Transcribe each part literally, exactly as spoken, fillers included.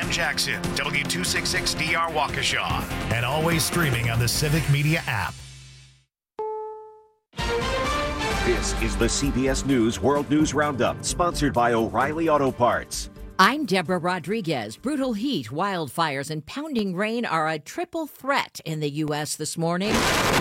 Sam Jackson, W two sixty-six D R Waukesha, and always streaming on the Civic Media app. This is the C B S News World News Roundup, sponsored by O'Reilly Auto Parts. I'm Deborah Rodriguez. Brutal heat, wildfires, and pounding rain are a triple threat in the U S this morning.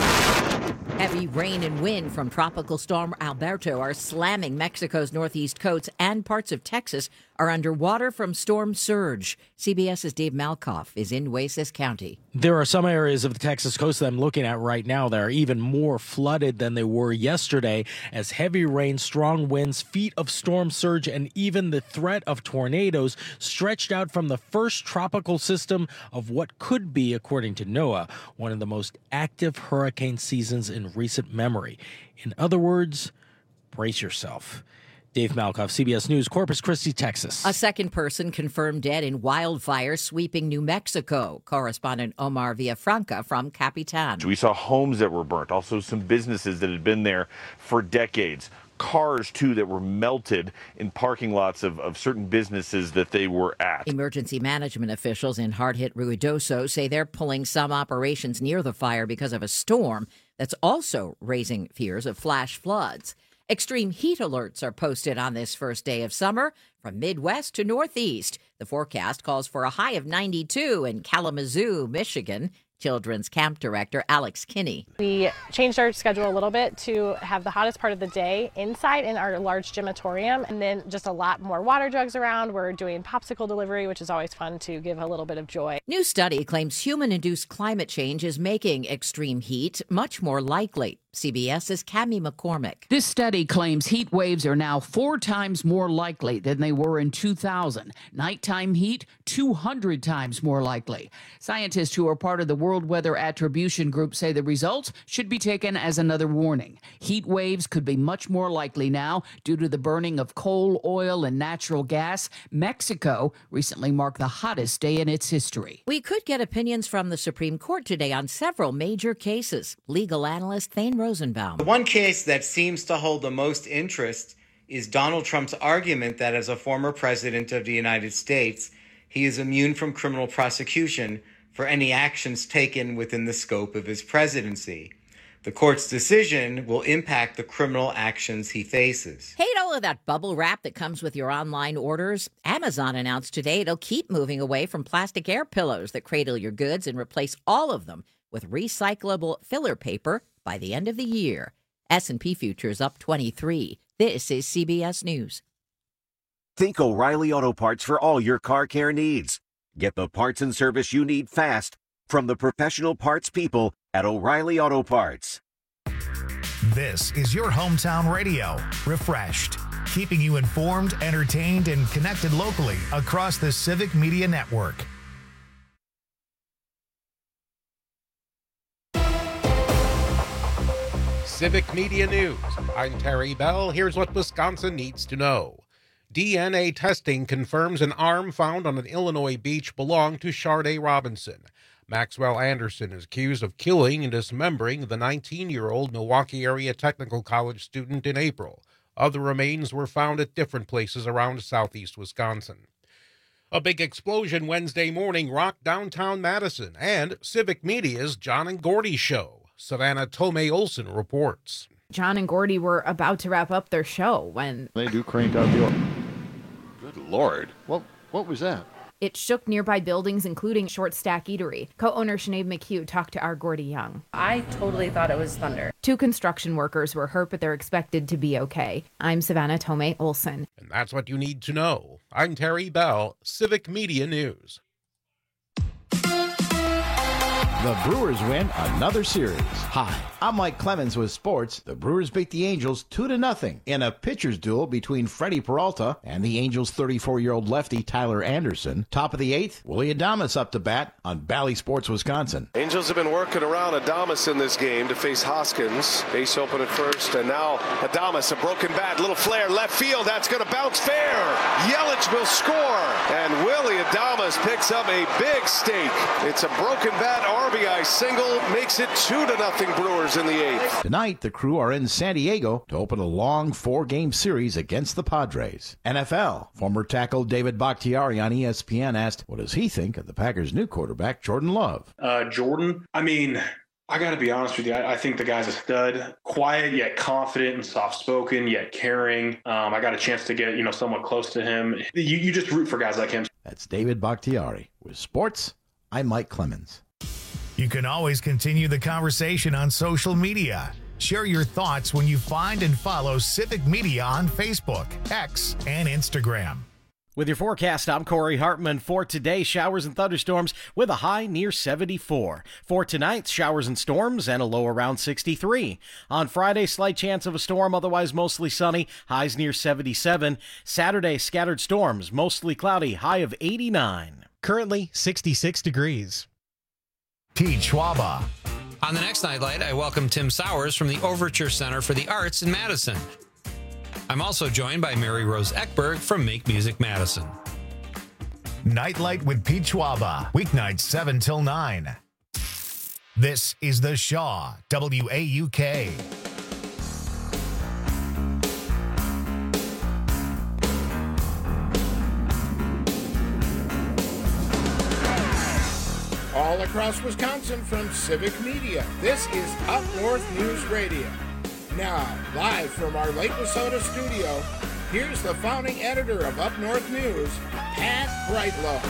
Heavy rain and wind from Tropical Storm Alberto are slamming Mexico's northeast coast, and parts of Texas are underwater from storm surge. CBS's Dave Malkoff is in Nueces County. There are some areas of the Texas coast that I'm looking at right now that are even more flooded than they were yesterday, as heavy rain, strong winds, feet of storm surge, and even the threat of tornadoes stretched out from the first tropical system of what could be, according to NOAA, one of the most active hurricane seasons in recent memory. In other words, brace yourself. Dave Malkoff, C B S News, Corpus Christi, Texas. A second person confirmed dead in wildfires sweeping New Mexico. Correspondent Omar Villafranca from Capitan. We saw homes that were burnt, also some businesses that had been there for decades. Cars, too, that were melted in parking lots of, of certain businesses that they were at. Emergency management officials in hard-hit Ruidoso say they're pulling some operations near the fire because of a storm that's also raising fears of flash floods. Extreme heat alerts are posted on this first day of summer from Midwest to Northeast. The forecast calls for a high of ninety-two in Kalamazoo, Michigan. Children's Camp Director Alex Kinney. We changed our schedule a little bit to have the hottest part of the day inside in our large gymatorium, and then just a lot more water jugs around. We're doing popsicle delivery, which is always fun to give a little bit of joy. New study claims human-induced climate change is making extreme heat much more likely. CBS's Cami McCormick. This study claims heat waves are now four times more likely than they were in two thousand. Nighttime heat, two hundred times more likely. Scientists who are part of the World Weather Attribution Group say the results should be taken as another warning. Heat waves could be much more likely now due to the burning of coal, oil, and natural gas. Mexico recently marked the hottest day in its history. We could get opinions from the Supreme Court today on several major cases. Legal analyst Thane Rosenbaum. The one case that seems to hold the most interest is Donald Trump's argument that as a former president of the United States, he is immune from criminal prosecution for any actions taken within the scope of his presidency. The court's decision will impact the criminal actions he faces. Hate all of that bubble wrap that comes with your online orders? Amazon announced today it'll keep moving away from plastic air pillows that cradle your goods and replace all of them with recyclable filler paper by the end of the year. S and P futures up twenty-three. This is C B S News. Think O'Reilly Auto Parts for all your car care needs. Get the parts and service you need fast from the professional parts people at O'Reilly Auto Parts. This is your hometown radio, Refreshed, keeping you informed, entertained, and connected locally across the Civic Media Network. Civic Media News. I'm Terry Bell. Here's what Wisconsin needs to know. D N A testing confirms an arm found on an Illinois beach belonged to Sharday Robinson. Maxwell Anderson is accused of killing and dismembering the nineteen-year-old Milwaukee Area Technical College student in April. Other remains were found at different places around southeast Wisconsin. A big explosion Wednesday morning rocked downtown Madison, and Civic Media's John and Gordy show. Savannah Tomei Olson reports. John and Gordy were about to wrap up their show when they do crank out the... Good Lord. What, what was that? It shook nearby buildings, including Short Stack Eatery. Co-owner Sinead McHugh talked to our Gordy Young. I totally thought it was thunder. Two construction workers were hurt, but they're expected to be okay. I'm Savannah Tomei Olson. And that's what you need to know. I'm Terry Bell, Civic Media News. The Brewers win another series. Hi, I'm Mike Clemens with sports. The Brewers beat the Angels two to nothing in a pitcher's duel between Freddie Peralta and the Angels' thirty-four-year-old lefty Tyler Anderson. Top of the eighth, Willie Adames up to bat on Bally Sports Wisconsin. Angels have been working around Adames in this game to face Hoskins. Base open at first, and now Adames, a broken bat, little flare, left field. That's going to bounce fair. Yelich will score, and Willie Adames picks up a big stake. It's a broken bat or R B I single makes it two to nothing Brewers in the eighth. Tonight, the Crew are in San Diego to open a long four-game series against the Padres. N F L, former tackle David Bakhtiari on E S P N asked, what does he think of the Packers' new quarterback, Jordan Love? Uh, Jordan, I mean, I got to be honest with you. I, I think the guy's a stud. Quiet, yet confident and soft-spoken, yet caring. Um, I got a chance to get, you know, somewhat close to him. You, you just root for guys like him. That's David Bakhtiari. With sports, I'm Mike Clemens. You can always continue the conversation on social media. Share your thoughts when you find and follow Civic Media on Facebook, X, and Instagram. With your forecast, I'm Corey Hartman. For today, showers and thunderstorms with a high near seventy-four. For tonight, showers and storms and a low around sixty-three. On Friday, slight chance of a storm, otherwise mostly sunny, highs near seventy-seven. Saturday, scattered storms, mostly cloudy, high of eighty-nine. Currently, sixty-six degrees. Pete Schwaba. On the next Nightlight, I welcome Tim Sowers from the Overture Center for the Arts in Madison. I'm also joined by Mary Rose Eckberg from Make Music Madison. Nightlight with Pete Schwaba, weeknights seven till nine. This is The Shaw, W A U K. All across Wisconsin from Civic Media, this is Up North News Radio. Now, live from our Lake Wissota studio, here's the founding editor of Up North News, Pat Brightlow.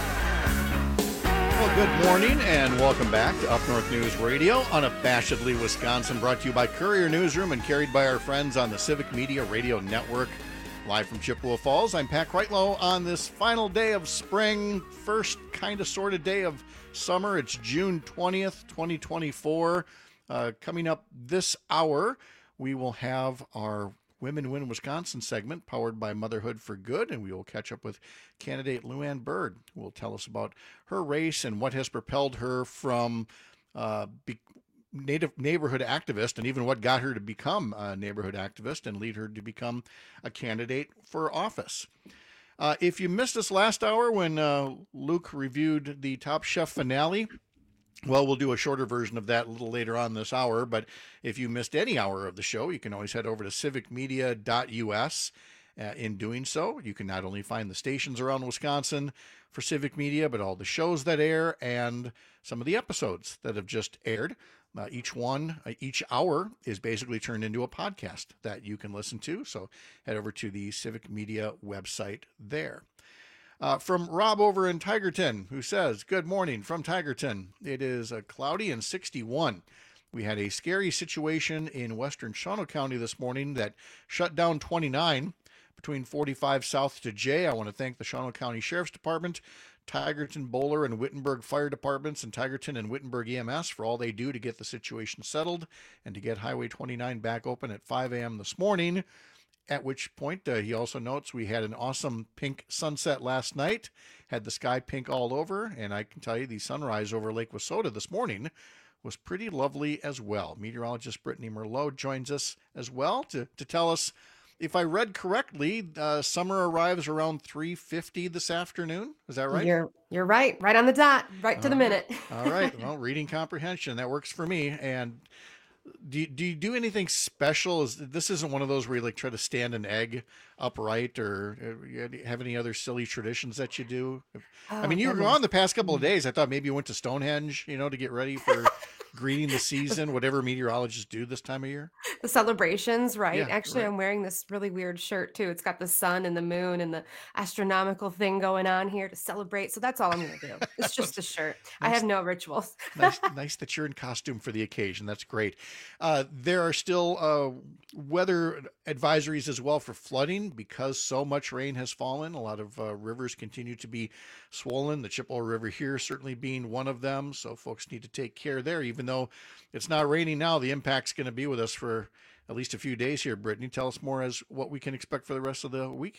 Well, good morning and welcome back to Up North News Radio, unabashedly Wisconsin, brought to you by Courier Newsroom and carried by our friends on the Civic Media Radio Network. Live from Chippewa Falls, I'm Pat Brightlow on this final day of spring, first kind of sort of day of summer. It's June twentieth, twenty twenty-four. Uh, coming up this hour, we will have our Women Win Wisconsin segment powered by Motherhood for Good, and we will catch up with candidate Luann Byrd, who will tell us about her race and what has propelled her from uh, be- native neighborhood activist and even what got her to become a neighborhood activist and lead her to become a candidate for office. Uh, if you missed us last hour when uh, Luke reviewed the Top Chef finale, well, we'll do a shorter version of that a little later on this hour, but if you missed any hour of the show, you can always head over to civic media dot u s. Uh, in doing so, you can not only find the stations around Wisconsin for Civic Media, but all the shows that air and some of the episodes that have just aired. Uh, each one, uh, each hour is basically turned into a podcast that you can listen to, so head over to the Civic Media website there. Uh, from Rob over in Tigerton, who says, good morning from Tigerton. It is uh, cloudy and sixty-one. We had a scary situation in western Shawano County this morning that shut down twenty-nine between forty-five south to J. I want to thank the Shawano County Sheriff's Department, Tigerton, Bowler, and Wittenberg Fire Departments, and Tigerton and Wittenberg E M S for all they do to get the situation settled and to get Highway twenty-nine back open at five a.m. this morning. At which point, uh, he also notes we had an awesome pink sunset last night, had the sky pink all over, and I can tell you the sunrise over Lake Wissota this morning was pretty lovely as well. Meteorologist Brittany Merlot joins us as well to, to tell us, if I read correctly, uh, summer arrives around three fifty this afternoon. Is that right? You're you're right, right on the dot, right to All the minute. All right. Well, reading comprehension, that works for me. And do you, do you do anything special? Is this isn't one of those where you like try to stand an egg upright, or uh, have any other silly traditions that you do? Oh, I mean, you were goodness. gone the past couple of days. I thought maybe you went to Stonehenge, you know, to get ready for greeting the season, whatever meteorologists do this time of year. The celebrations, right? Yeah, Actually, right. I'm wearing this really weird shirt too. It's got the sun and the moon and the astronomical thing going on here to celebrate. So that's all I'm going to do. It's just a shirt. I have no rituals. nice, nice that you're in costume for the occasion. That's great. Uh, there are still uh, weather advisories as well for flooding because so much rain has fallen. A lot of uh, rivers continue to be swollen. The Chippewa River here certainly being one of them. So folks need to take care there. Even though it's not raining now, the impact's going to be with us for at least a few days here. Brittany, tell us more as what we can expect for the rest of the week here.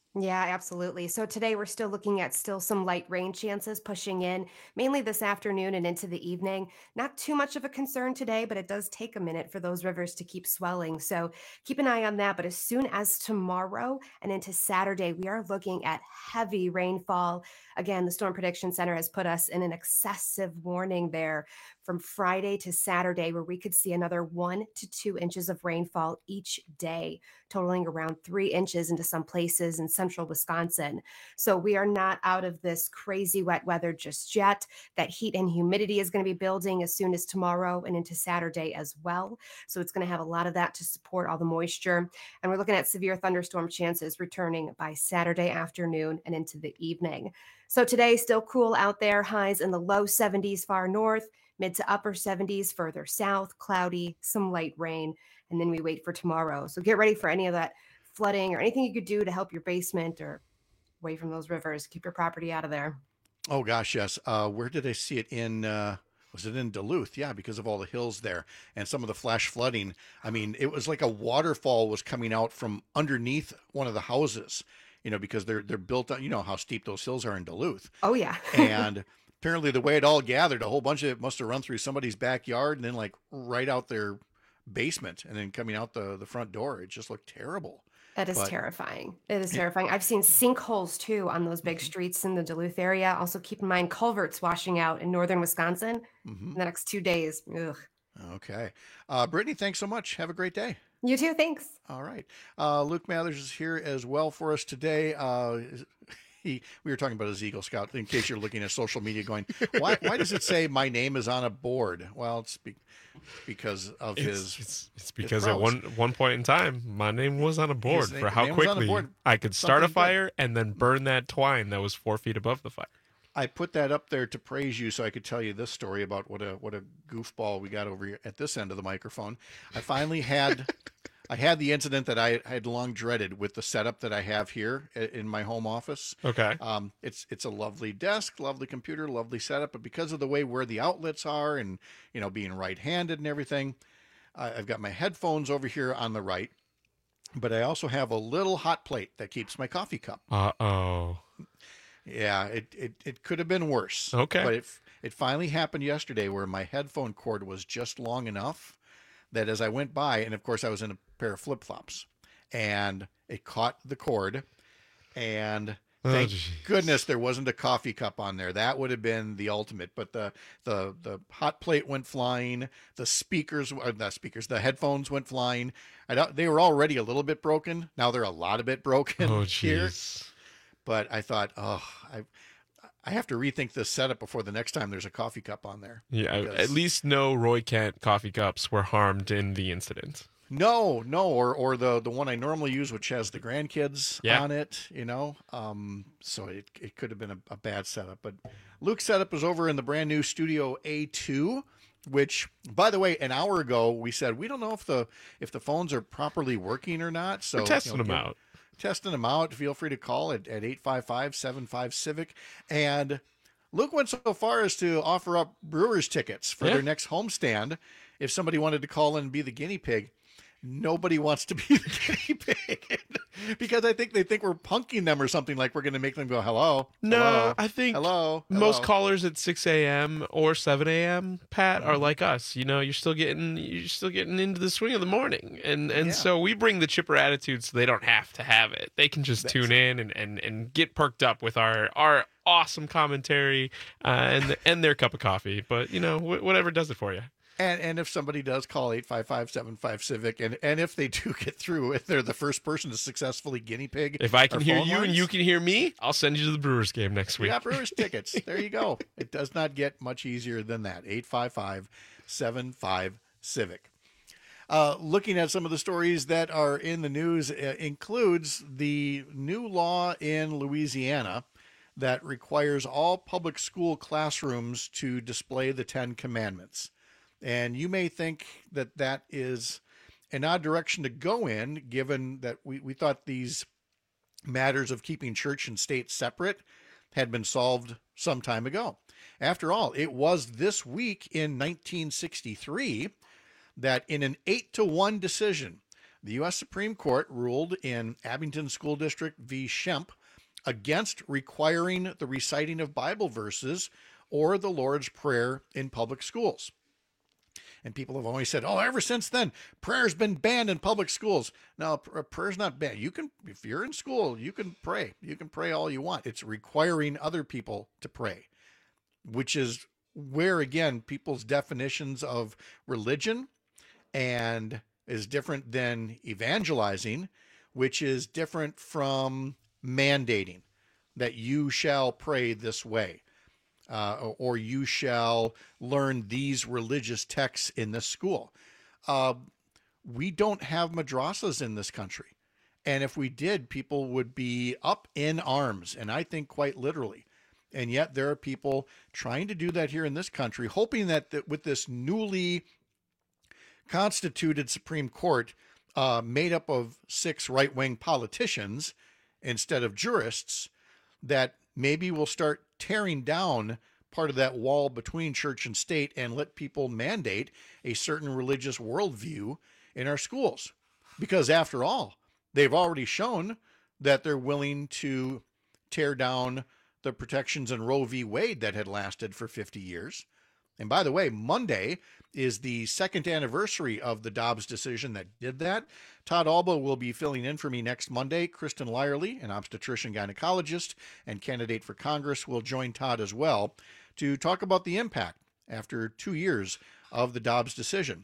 Yeah, absolutely. So today we're still looking at still some light rain chances pushing in, mainly this afternoon and into the evening. Not too much of a concern today, but it does take a minute for those rivers to keep swelling. So keep an eye on that. But as soon as tomorrow and into Saturday, we are looking at heavy rainfall. Again, the Storm Prediction Center has put us in an excessive warning there from Friday to Saturday, where we could see another one to two inches of rainfall each day, totaling around three inches into some places in central Wisconsin. So we are not out of this crazy wet weather just yet. That heat and humidity is going to be building as soon as tomorrow and into Saturday as well. So it's going to have a lot of that to support all the moisture. And we're looking at severe thunderstorm chances returning by Saturday afternoon and into the evening. So today, still cool out there, highs in the low seventies far north, mid to upper seventies further south, cloudy, some light rain, and then we wait for tomorrow. So get ready for any of that flooding or anything you could do to help your basement or away from those rivers. Keep your property out of there. Oh gosh, yes. Uh, where did I see it in? Uh, was it in Duluth? Yeah, because of all the hills there and some of the flash flooding. I mean, it was like a waterfall was coming out from underneath one of the houses. You know, because they're they're built on. You know how steep those hills are in Duluth. Oh yeah. And apparently, the way it all gathered, a whole bunch of it must have run through somebody's backyard and then like right out their basement and then coming out the the front door. It just looked terrible. That is But- terrifying. It is terrifying. I've seen sinkholes too on those big Mm-hmm. streets in the Duluth area. Also, keep in mind culverts washing out in northern Wisconsin Mhm. in the next two days. Ugh. Okay. Uh, Brittany, thanks so much. Have a great day. You too. Thanks. All right. Uh, Luke Mathers is here as well for us today. Uh, he, we were talking about his Eagle Scout. In case you're looking at social media going, why, why does it say my name is on a board? Well, it's be, because of It's, his. it's, it's his because at prowess. one one point in time, my name was on a board His for name- how name was on a quickly board. I could start a Something good. fire and then burn that twine that was four feet above the fire. I put that up there to praise you so I could tell you this story about what a what a goofball we got over here at this end of the microphone. I finally had I had the incident that I had long dreaded with the setup that I have here i- in my home office. Okay. Um, it's it's a lovely desk, lovely computer, lovely setup, but because of the way where the outlets are and you know being right-handed and everything, I I've got my headphones over here on the right, but I also have a little hot plate that keeps my coffee cup. Uh oh. Yeah, it, it, it could have been worse. Okay. But it, it finally happened yesterday where my headphone cord was just long enough that as I went by, and of course I was in a pair of flip-flops, and it caught the cord, and Oh, thank jeez. goodness there wasn't a coffee cup on there. That would have been the ultimate. But the the the hot plate went flying. The speakers, or the speakers, the headphones went flying. I don't, they were already a little bit broken. Now they're a lot of bit broken Oh here. jeez. But I thought, oh, I I have to rethink this setup before the next time there's a coffee cup on there. Yeah, Because- at least no Roy Kent coffee cups were harmed in the incident. No, no, or or the the one I normally use, which has the grandkids Yeah. on it, you know. Um, so it it could have been a, a bad setup. But Luke's setup is over in the brand new Studio A two, which, by the way, an hour ago we said we don't know if the if the phones are properly working or not. So We're testing you know, them give- out. Testing them out. Feel free to call at at eight five five, seven five Civic. And Luke went so far as to offer up Brewers tickets for Yeah. their next homestand if somebody wanted to call in and be the guinea pig. Nobody wants to be the guinea pig because I think they think we're punking them or something, like we're going to make them go, hello. No, hello, I think hello. most hello." callers at six a.m. or seven a.m. Pat Mm-hmm. are like us. You know, you're still getting you're still getting into the swing of the morning, and and Yeah. so we bring the chipper attitude so they don't have to have it. They can just That's tune in and, and and get perked up with our our awesome commentary uh, and and their cup of coffee. But you know, wh- whatever does it for you. And and if somebody does call eight five five, seven five Civic, and, and if they do get through, if they're the first person to successfully guinea pig, If I can our hear phone you and lines, you can hear me, I'll send you to the Brewers game next we week. got Brewers tickets. There you go. It does not get much easier than that. eight five five, seven five Civic. Uh, looking at some of the stories that are in the news uh, includes the new law in Louisiana that requires all public school classrooms to display the Ten Commandments. And you may think that that is an odd direction to go in, given that we, we thought these matters of keeping church and state separate had been solved some time ago. After all, it was this week in nineteen sixty-three that in an eight to one decision, The U S Supreme Court ruled in Abington School District v. Shemp against requiring the reciting of Bible verses or the Lord's Prayer in public schools. And people have always said, oh, ever since then, prayer's been banned in public schools. No, prayer's not banned. You can, if you're in school, you can pray. You can pray all you want. It's requiring other people to pray, which is where, again, people's definitions of religion and is different than evangelizing, which is different from mandating that you shall pray this way. Uh, or you shall learn these religious texts in this school. Uh, we don't have madrasas in this country. And if we did, people would be up in arms, and I think quite literally. And yet there are people trying to do that here in this country, hoping that, that with this newly constituted Supreme Court uh, made up of six right-wing politicians instead of jurists, that maybe we'll start tearing down part of that wall between church and state and let people mandate a certain religious worldview in our schools. Because after all, they've already shown that they're willing to tear down the protections in Roe v. Wade that had lasted for fifty years. And by the way, Monday is the second anniversary of the Dobbs decision that did that. Todd Alba will be filling in for me next Monday. Kristen Lyerly, an obstetrician gynecologist and candidate for Congress, will join Todd as well to talk about the impact after two years of the Dobbs decision.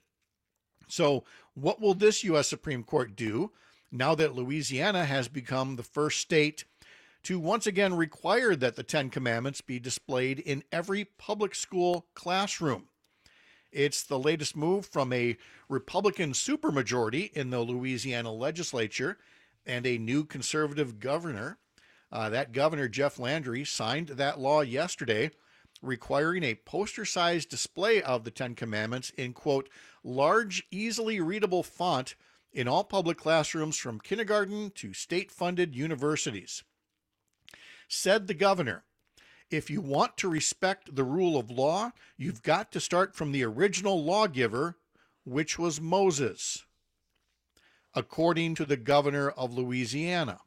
So what will this U S Supreme Court do now that Louisiana has become the first state to once again require that the Ten Commandments be displayed in every public school classroom? It's the latest move from a Republican supermajority in the Louisiana legislature and a new conservative governor. Uh, that governor, Jeff Landry, signed that law yesterday, requiring a poster-sized display of the Ten Commandments in, quote, large, easily readable font in all public classrooms from kindergarten to state-funded universities. Said the governor, if you want to respect the rule of law, you've got to start from the original lawgiver, which was Moses, according to the governor of Louisiana.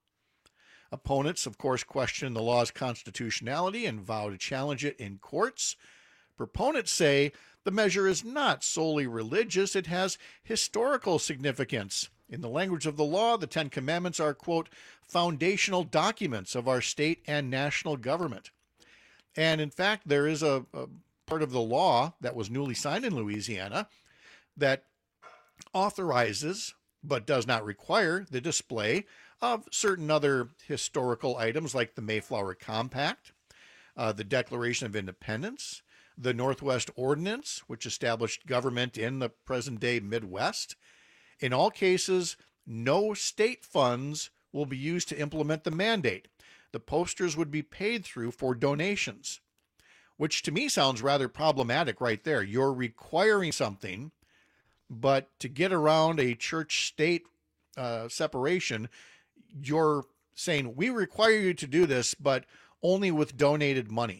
Opponents, of course, question the law's constitutionality and vow to challenge it in courts. Proponents say the measure is not solely religious, it has historical significance. In the language of the law, the Ten Commandments are, quote, foundational documents of our state and national government. And in fact, there is a, a part of the law that was newly signed in Louisiana that authorizes, but does not require, the display of certain other historical items like the Mayflower Compact, uh, the Declaration of Independence, the Northwest Ordinance, which established government in the present-day Midwest. In all cases, no state funds will be used to implement the mandate. The posters would be paid through for donations, which to me sounds rather problematic right there. You're requiring something, but to get around a church-state uh, separation, you're saying, we require you to do this, but only with donated money.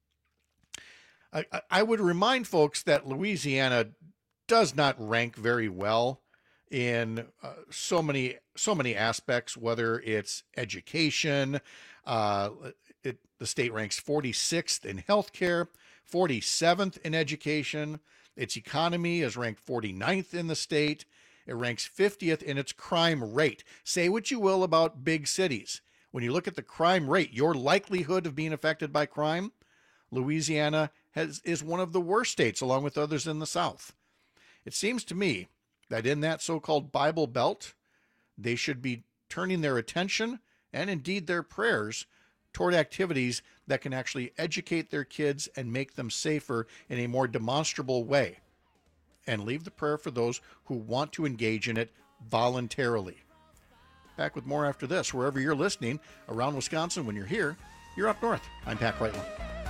I, I would remind folks that Louisiana does not rank very well in uh, so many so many aspects, whether it's education. Uh, it, the state ranks forty-sixth in healthcare, forty-seventh in education. Its economy is ranked forty-ninth in the state. It ranks fiftieth in its crime rate. Say what you will about big cities. When you look at the crime rate, your likelihood of being affected by crime, Louisiana has, is one of the worst states, along with others in the South. It seems to me that in that so-called Bible Belt, they should be turning their attention, and indeed their prayers, toward activities that can actually educate their kids and make them safer in a more demonstrable way, and leave the prayer for those who want to engage in it voluntarily. Back with more after this, wherever you're listening around Wisconsin. When you're here, you're up north. I'm Pat Brightland.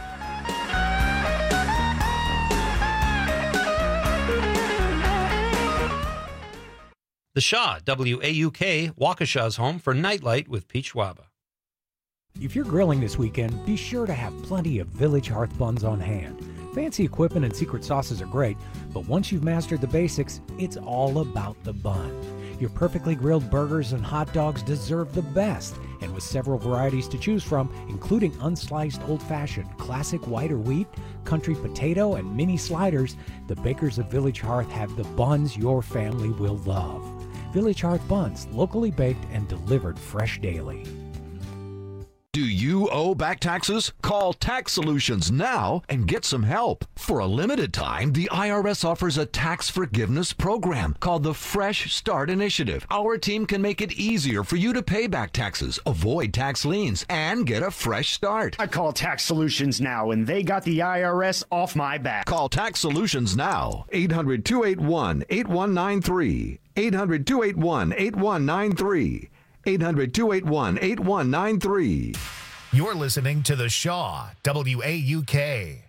The Shaw, W A U K, Waukesha's home for Nightlight with Pete Schwaba. If you're grilling this weekend, be sure to have plenty of Village Hearth buns on hand. Fancy equipment and secret sauces are great, but once you've mastered the basics, it's all about the bun. Your perfectly grilled burgers and hot dogs deserve the best. And with several varieties to choose from, including unsliced old-fashioned, classic white or wheat, country potato, and mini sliders, the bakers of Village Hearth have the buns your family will love. Village Hearth buns, locally baked and delivered fresh daily. Do you owe back taxes? Call Tax Solutions now and get some help. For a limited time, the I R S offers a tax forgiveness program called the Fresh Start Initiative. Our team can make it easier for you to pay back taxes, avoid tax liens, and get a fresh start. I call Tax Solutions now, and they got the I R S off my back. Call Tax Solutions now. eight hundred, two eight one, eight one nine three. eight hundred, two eight one, eight one nine three. eight hundred, two eight one, eight one nine three. You're listening to The Shaw, W A U K.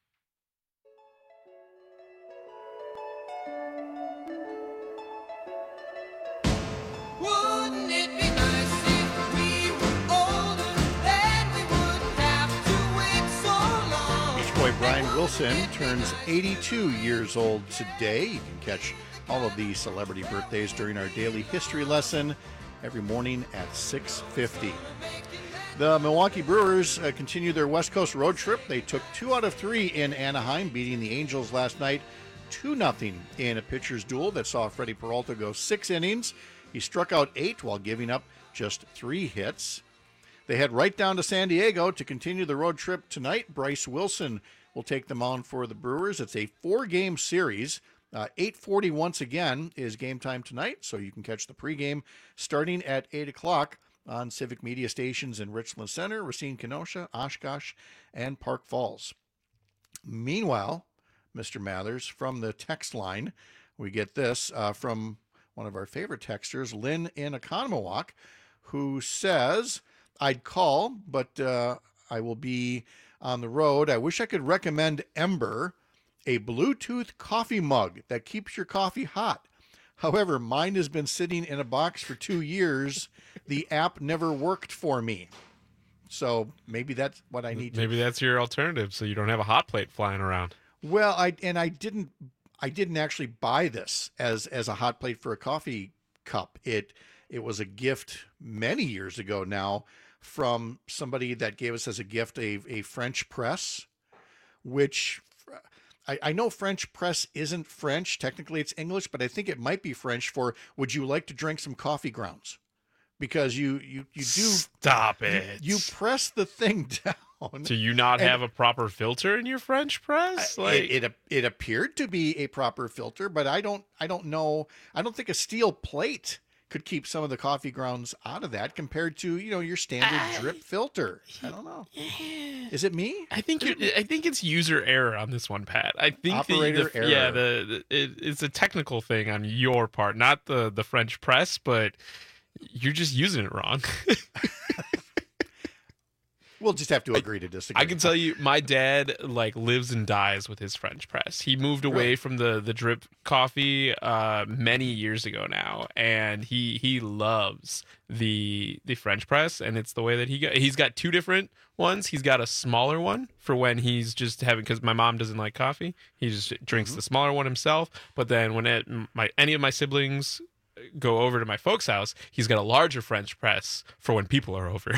Wouldn't it be nice if we were older, then we wouldn't have to wait so long. Beach Boy Brian Wilson turns eighty-two years old today. You can catch all of the celebrity birthdays during our daily history lesson every morning at six fifty. The Milwaukee Brewers uh, continue their West Coast road trip. They took two out of three in Anaheim, beating the Angels last night two nothing in a pitcher's duel that saw Freddie Peralta go six innings. He struck out eight while giving up just three hits. They head right down to San Diego to continue the road trip tonight. Bryce Wilson will take the mound for the Brewers. It's a four-game series. Uh, eight forty once again is game time tonight, so you can catch the pregame starting at eight o'clock on Civic Media stations in Richland Center, Racine, Kenosha, Oshkosh, and Park Falls. Meanwhile, Mister Mathers, from the text line, we get this uh, from one of our favorite texters, Lynn in Oconomowoc, who says, I'd call, but uh, I will be on the road. I wish I could recommend Ember, a Bluetooth coffee mug that keeps your coffee hot. However, mine has been sitting in a box for two years. The app never worked for me. So maybe that's what I need to. Maybe that's your alternative, so you don't have a hot plate flying around. Well, I and I didn't I didn't actually buy this as as a hot plate for a coffee cup. It it was a gift many years ago now from somebody that gave us as a gift a, a French press, which I, I know French press isn't French. Technically, it's English, but I think it might be French for would you like to drink some coffee grounds? Because you you, you do stop it. You, you press the thing down. Do you not and have a proper filter in your French press? Like it, it it appeared to be a proper filter, but I don't I don't know. I don't think a steel plate could keep some of the coffee grounds out of that compared to, you know, your standard uh, drip filter. I don't know. Is it me? I think you're, I think it's user error on this one, Pat. I think operator the, the, error. Yeah, the, the it, it's a technical thing on your part, not the the French press, but you're just using it wrong. We'll just have to agree to disagree. I can tell you, my dad like lives and dies with his French press. He moved away Really? from the the drip coffee uh, many years ago now, and he he loves the the French press, and it's the way that he got. He's got two different ones. He's got a smaller one for when he's just having, because my mom doesn't like coffee. He just drinks Mm-hmm. the smaller one himself. But then when it, my any of my siblings go over to my folks' house, he's got a larger French press for when people are over.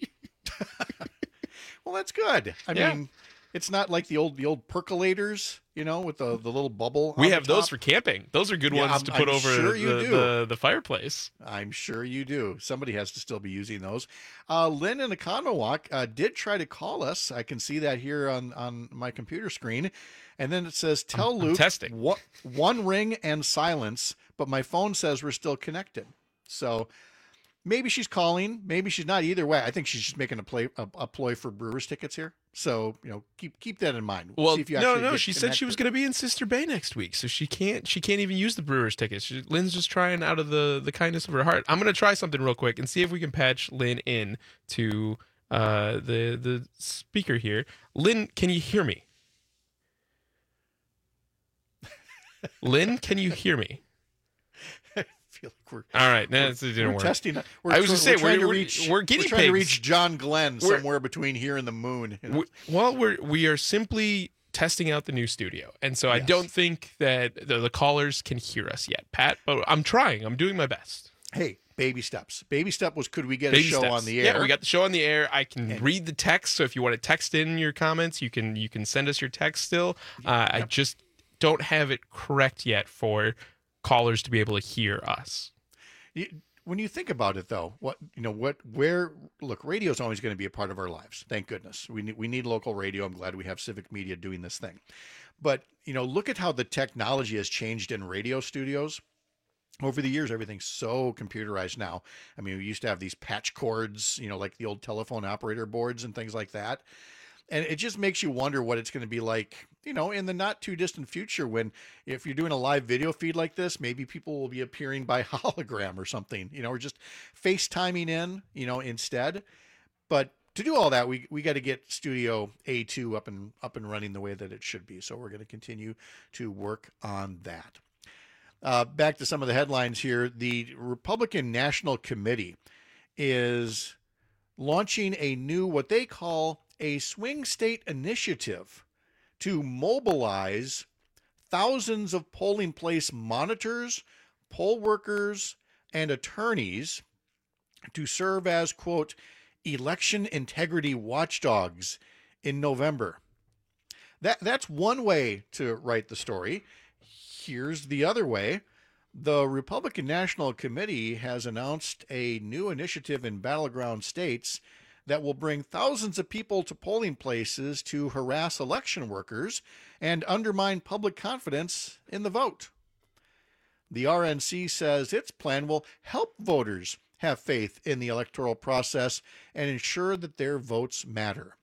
Well, that's good. I Yeah. mean, it's not like the old the old percolators, you know, with the, the little bubble. We on have the those top. for camping. Those are good Yeah, ones I'm- to put I'm over sure you the, do. the, the fireplace. I'm sure you do. Somebody has to still be using those. Uh, Lynn in Oconomowoc uh, did try to call us. I can see that here on, on my computer screen. And then it says, tell I'm Luke testing. One, one ring and silence, but my phone says we're still connected. So maybe she's calling. Maybe she's not. Either way, I think she's just making a play a, a ploy for Brewers tickets here. So, you know, keep keep that in mind. Well, See if you no, actually no. get She said she was connected. going to be in Sister Bay next week, so she can't. She can't even use the Brewers tickets. She, Lynn's just trying out of the the kindness of her heart. I'm going to try something real quick and see if we can patch Lynn in to uh, the the speaker here. Lynn, can you hear me? Lynn, can you hear me? I feel like we're All right, no, we're, it didn't we're work. testing. We're, I was we're, just saying, we're trying we're, to we're, reach. we're guinea we're trying to pigs. reach John Glenn We're- somewhere between here and the moon. you know? We, well, we're we are simply testing out the new studio. And so I Yes. don't think that the, the callers can hear us yet, Pat, but I'm trying. I'm doing my best. Hey, baby steps. Baby step was, could we get Baby a show steps. on the air? Yeah, we got the show on the air. I can And- read the text. So if you want to text in your comments, you can you can send us your text still. Uh, I just don't have it correct yet for callers to be able to hear us. You, when you think about it, though, what you know, what where look, radio is always going to be a part of our lives. Thank goodness, we need we need local radio. I'm glad we have Civic Media doing this thing. But you know, look at how the technology has changed in radio studios over the years. Everything's so computerized now. I mean, we used to have these patch cords, you know, like the old telephone operator boards and things like that. And it just makes you wonder what it's going to be like, you know, in the not too distant future when, if you're doing a live video feed like this, maybe people will be appearing by hologram or something, you know, or just FaceTiming in, you know, instead. But to do all that, we we got to get Studio A two up and up and running the way that it should be. So we're going to continue to work on that. Uh, back to some of the headlines here. The Republican National Committee is launching a new, what they call a swing state initiative to mobilize thousands of polling place monitors, poll workers, and attorneys to serve as, quote, election integrity watchdogs in November. That that's one way to write the story. Here's the other way. The Republican National Committee has announced a new initiative in battleground states that will bring thousands of people to polling places to harass election workers and undermine public confidence in the vote. The R N C says its plan will help voters have faith in the electoral process and ensure that their votes matter.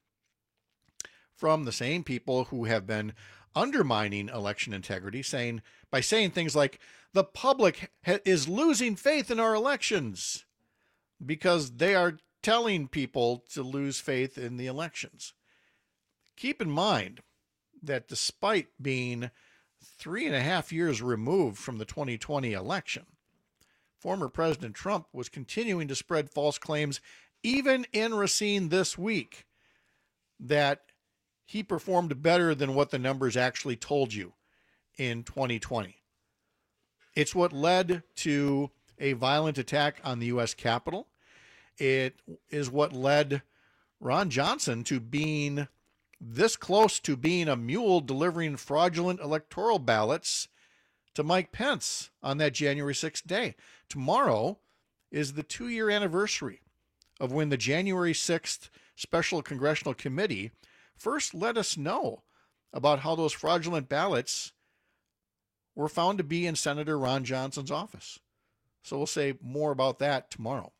From the same people who have been undermining election integrity, saying by saying things like, the public ha- is losing faith in our elections because they are telling people to lose faith in the elections. Keep in mind that despite being three and a half years removed from the twenty twenty election, former President Trump was continuing to spread false claims, even in Racine this week, that he performed better than what the numbers actually told you in twenty twenty. It's what led to a violent attack on the U S Capitol. It is what led Ron Johnson to being this close to being a mule delivering fraudulent electoral ballots to Mike Pence on that January sixth day. Tomorrow is the two-year anniversary of when the January sixth Special Congressional Committee first let us know about how those fraudulent ballots were found to be in Senator Ron Johnson's office. So we'll say more about that tomorrow.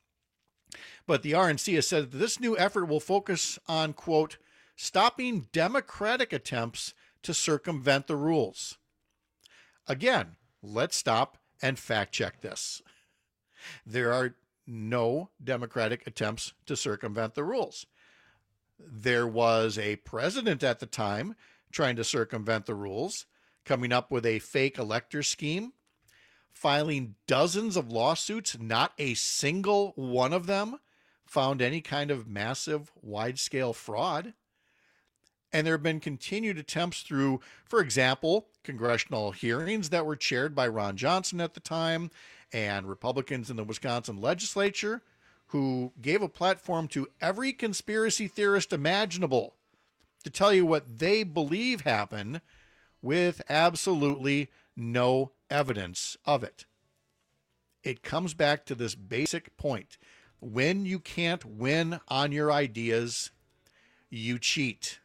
But the R N C has said that this new effort will focus on, quote, stopping Democratic attempts to circumvent the rules. Again, let's stop and fact check this. There are no Democratic attempts to circumvent the rules. There was a president at the time trying to circumvent the rules, coming up with a fake elector scheme, filing dozens of lawsuits. Not a single one of them found any kind of massive, wide-scale fraud. And there have been continued attempts through, for example, congressional hearings that were chaired by Ron Johnson at the time, and Republicans in the Wisconsin legislature who gave a platform to every conspiracy theorist imaginable to tell you what they believe happened with absolutely no evidence of it. It comes back to this basic point. When you can't win on your ideas, you cheat.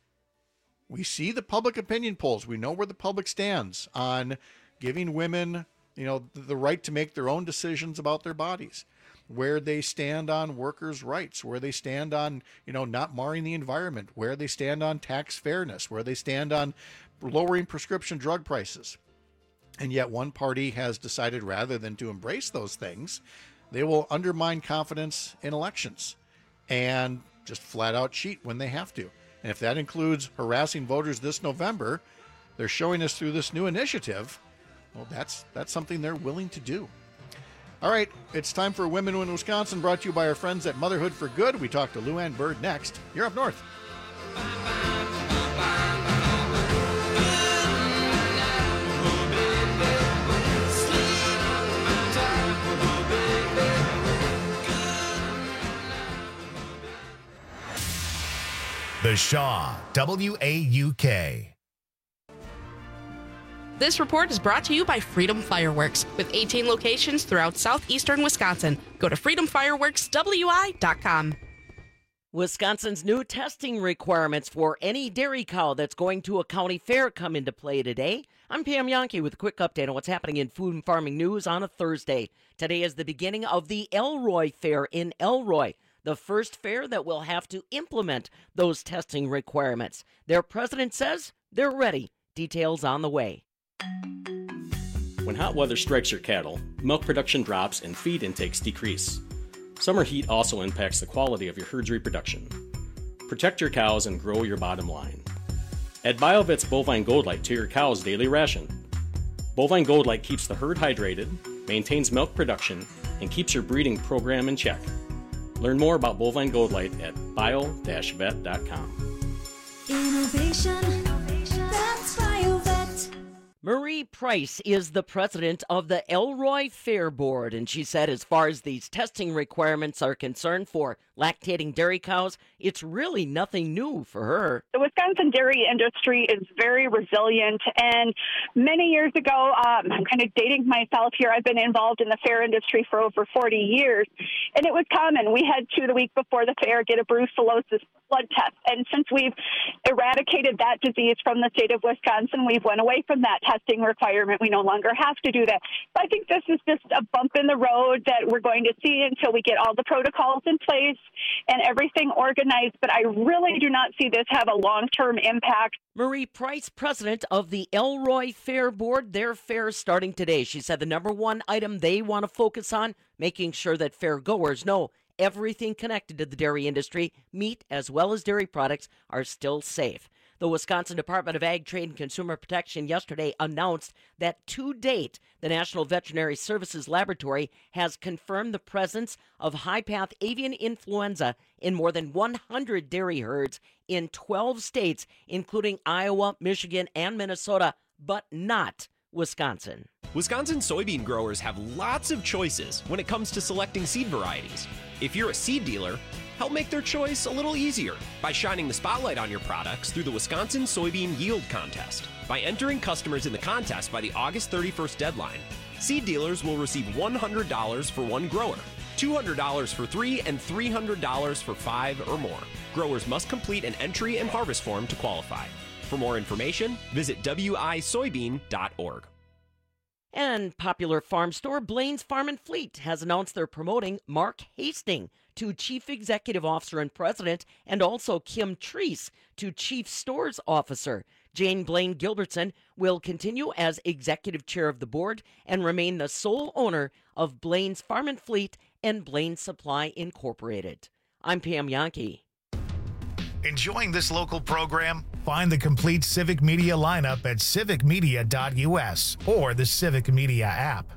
We see the public opinion polls. We know where the public stands on giving women, you know, the right to make their own decisions about their bodies, where they stand on workers' rights, where they stand on, you know, not marring the environment, where they stand on tax fairness, where they stand on lowering prescription drug prices. And yet one party has decided rather than to embrace those things, they will undermine confidence in elections and just flat out cheat when they have to. And if that includes harassing voters this November, they're showing us through this new initiative, well, that's that's something they're willing to do. All right, it's time for Women in Wisconsin, brought to you by our friends at Motherhood for Good. We talk to Lou Ann Bird next. You're Up North. Shaw, W A U K. This report is brought to you by Freedom Fireworks, with eighteen locations throughout southeastern Wisconsin. Go to freedom fireworks w i dot com. Wisconsin's new testing requirements for any dairy cow that's going to a county fair come into play today. I'm Pam Yankee with a quick update on what's happening in food and farming news on a Thursday. Today is the beginning of the Elroy Fair in Elroy, the first fair that will have to implement those testing requirements. Their president says they're ready. Details on the way. When hot weather strikes your cattle, milk production drops and feed intakes decrease. Summer heat also impacts the quality of your herd's reproduction. Protect your cows and grow your bottom line. Add BioVet's Bovine Gold Light to your cow's daily ration. Bovine Gold Light keeps the herd hydrated, maintains milk production, and keeps your breeding program in check. Learn more about Bovine Gold Light at bio dash vet dot com. Innovation, that's BioVet. Marie Price is the president of the Elroy Fair Board, and she said as far as these testing requirements are concerned for lactating dairy cows, it's really nothing new for her. The Wisconsin dairy industry is very resilient, and many years ago, um, I'm kind of dating myself here, I've been involved in the fair industry for over forty years, and it was common. We had to, the week before the fair, get a brucellosis blood test, and since we've eradicated that disease from the state of Wisconsin, we've went away from that testing requirement. We no longer have to do that. So I think this is just a bump in the road that we're going to see until we get all the protocols in place and everything organized, but I really do not see this have a long-term impact. Marie Price, president of the Elroy Fair Board, their fair is starting today. She said the number one item they want to focus on, making sure that fair goers know everything connected to the dairy industry, meat as well as dairy products, are still safe. The Wisconsin Department of Ag, Trade, and Consumer Protection yesterday announced that to date, the National Veterinary Services Laboratory has confirmed the presence of high-path avian influenza in more than one hundred dairy herds in twelve states, including Iowa, Michigan, and Minnesota, but not Wisconsin. Wisconsin soybean growers have lots of choices when it comes to selecting seed varieties. If you're a seed dealer, help make their choice a little easier by shining the spotlight on your products through the Wisconsin Soybean Yield Contest. By entering customers in the contest by the August thirty-first deadline, seed dealers will receive one hundred dollars for one grower, two hundred dollars for three, and three hundred dollars for five or more. Growers must complete an entry and harvest form to qualify. For more information, visit w i soybean dot org. And popular farm store Blaine's Farm and Fleet has announced they're promoting Mark Hastings to Chief Executive Officer and President, and also Kim Treese to Chief Stores Officer. Jane Blaine Gilbertson will continue as Executive Chair of the board and remain the sole owner of Blaine's Farm and Fleet and Blaine Supply Incorporated. I'm Pam Yankee. Enjoying this local program? Find the complete Civic Media lineup at civic media dot u s or the Civic Media app.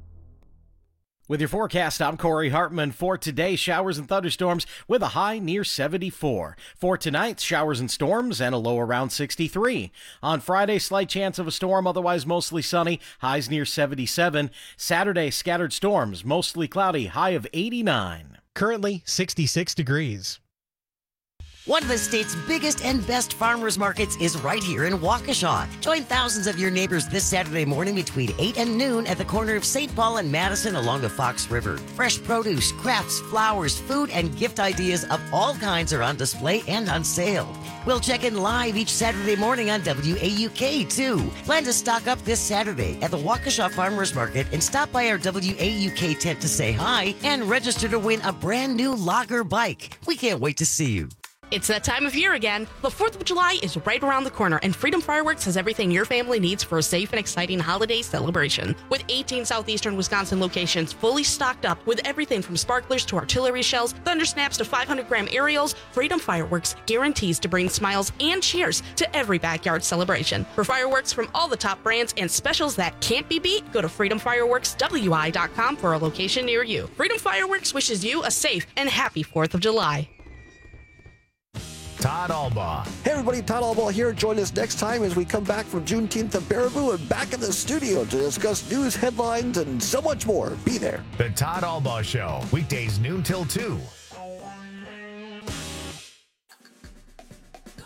With your forecast, I'm Corey Hartman. For today, showers and thunderstorms with a high near seventy-four. For tonight, showers and storms and a low around sixty-three. On Friday, slight chance of a storm, otherwise mostly sunny, highs near seventy-seven. Saturday, scattered storms, mostly cloudy, high of eighty-nine. Currently, sixty-six degrees. One of the state's biggest and best farmers markets is right here in Waukesha. Join thousands of your neighbors this Saturday morning between eight and noon at the corner of Saint Paul and Madison along the Fox River. Fresh produce, crafts, flowers, food, and gift ideas of all kinds are on display and on sale. We'll check in live each Saturday morning on W A U K, too. Plan to stock up this Saturday at the Waukesha Farmers Market and stop by our W A U K tent to say hi and register to win a brand new Logger bike. We can't wait to see you. It's that time of year again. The fourth of July is right around the corner, and Freedom Fireworks has everything your family needs for a safe and exciting holiday celebration. With eighteen southeastern Wisconsin locations fully stocked up with everything from sparklers to artillery shells, thunder snaps to five hundred gram aerials, Freedom Fireworks guarantees to bring smiles and cheers to every backyard celebration. For fireworks from all the top brands and specials that can't be beat, go to freedom fireworks w i dot com for a location near you. Freedom Fireworks wishes you a safe and happy fourth of July. Todd Albaugh. Hey everybody, Todd Albaugh here. Join us next time as we come back from Juneteenth at Baraboo and back in the studio to discuss news, headlines, and so much more. Be there. The Todd Albaugh Show, weekdays noon till two.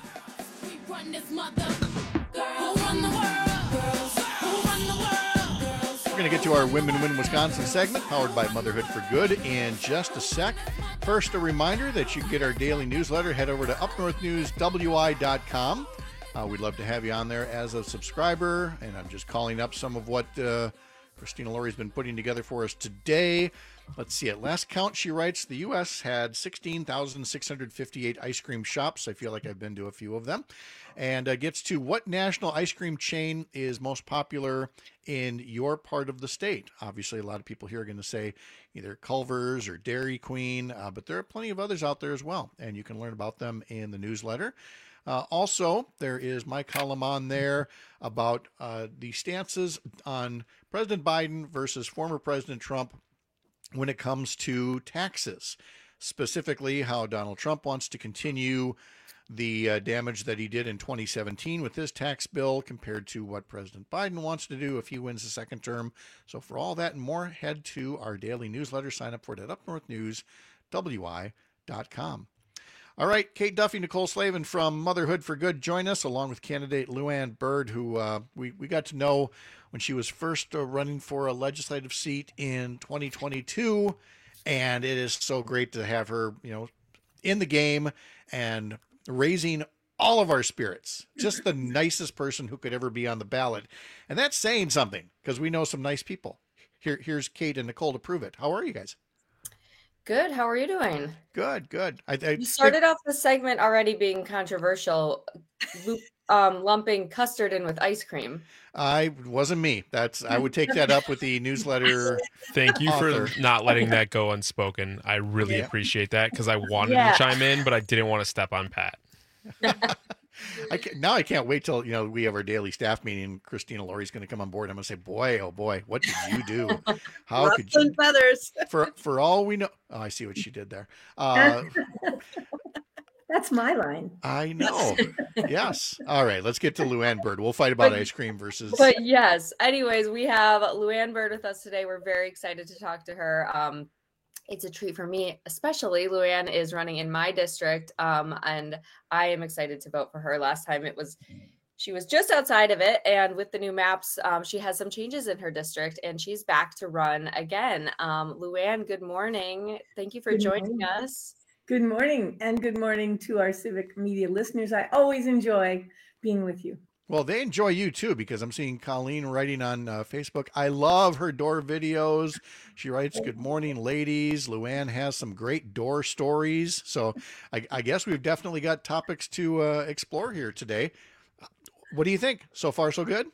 biggest mother. Girls who run the world. Girls who run the world. Girls. We're going to get to our Women Win Wisconsin segment, powered by Motherhood for Good, in just a sec. First, a reminder that you can get our daily newsletter. Head over to up north news w i dot com. Uh, we'd love to have you on there as a subscriber. And I'm just calling up some of what uh, Christina Laurie's been putting together for us today. Let's see. At last count, she writes, the U S had sixteen thousand six hundred fifty-eight ice cream shops. I feel like I've been to a few of them. And uh, gets to what national ice cream chain is most popular in your part of the state. Obviously, a lot of people here are going to say either Culver's or Dairy Queen, uh, but there are plenty of others out there as well. And you can learn about them in the newsletter. Uh, also, there is my column on there about uh, the stances on President Biden versus former President Trump when it comes to taxes, specifically how Donald Trump wants to continue the uh, damage that he did in twenty seventeen with his tax bill compared to what President Biden wants to do if he wins the second term. So for all that and more, head to our daily newsletter. Sign up for it at up north news w i dot com. All right, Kate Duffy, Nicole Slavin from Motherhood for Good join us, along with candidate Luann Bird, who uh, we, we got to know when she was first uh, running for a legislative seat in twenty twenty-two. And it is so great to have her, you know, in the game and raising all of our spirits. Just the nicest person who could ever be on the ballot. And that's saying something, because we know some nice people. Here, here's Kate and Nicole to prove it. How are you guys? Good. How are you doing? Good, good. I, I You started off the segment already being controversial, loop, um, lumping custard in with ice cream. I wasn't me. That's I would take that up with the newsletter. Thank you author. for not letting that go unspoken. I really Yeah. appreciate that, because I wanted Yeah. to chime in, but I didn't want to step on Pat. I can, now I can't wait till you know we have our daily staff meeting. Christina Laurie's going to come on board. I'm going to say, boy, oh boy, what did you do? How could you? Ruffling feathers. For for all we know, oh, I see what she did there. Uh, That's my line. I know. Yes. All right. Let's get to Luann Bird. We'll fight about But- ice cream versus. But yes, anyways, we have Luann Bird with us today. We're very excited to talk to her. Um, it's a treat for me, especially Luann is running in my district, um, and I am excited to vote for her. Last time it was, she was just outside of it, and with the new maps, um, she has some changes in her district, and she's back to run again. Um, Luann, good morning. Thank you for Good joining morning. us. Good morning, and good morning to our civic media listeners. I always enjoy being with you. Well, they enjoy you too, because I'm seeing Colleen writing on uh, Facebook. I love her door videos. She writes, "Good morning, ladies." Luann has some great door stories. So I, I guess we've definitely got topics to uh, explore here today. What do you think? So far, so good?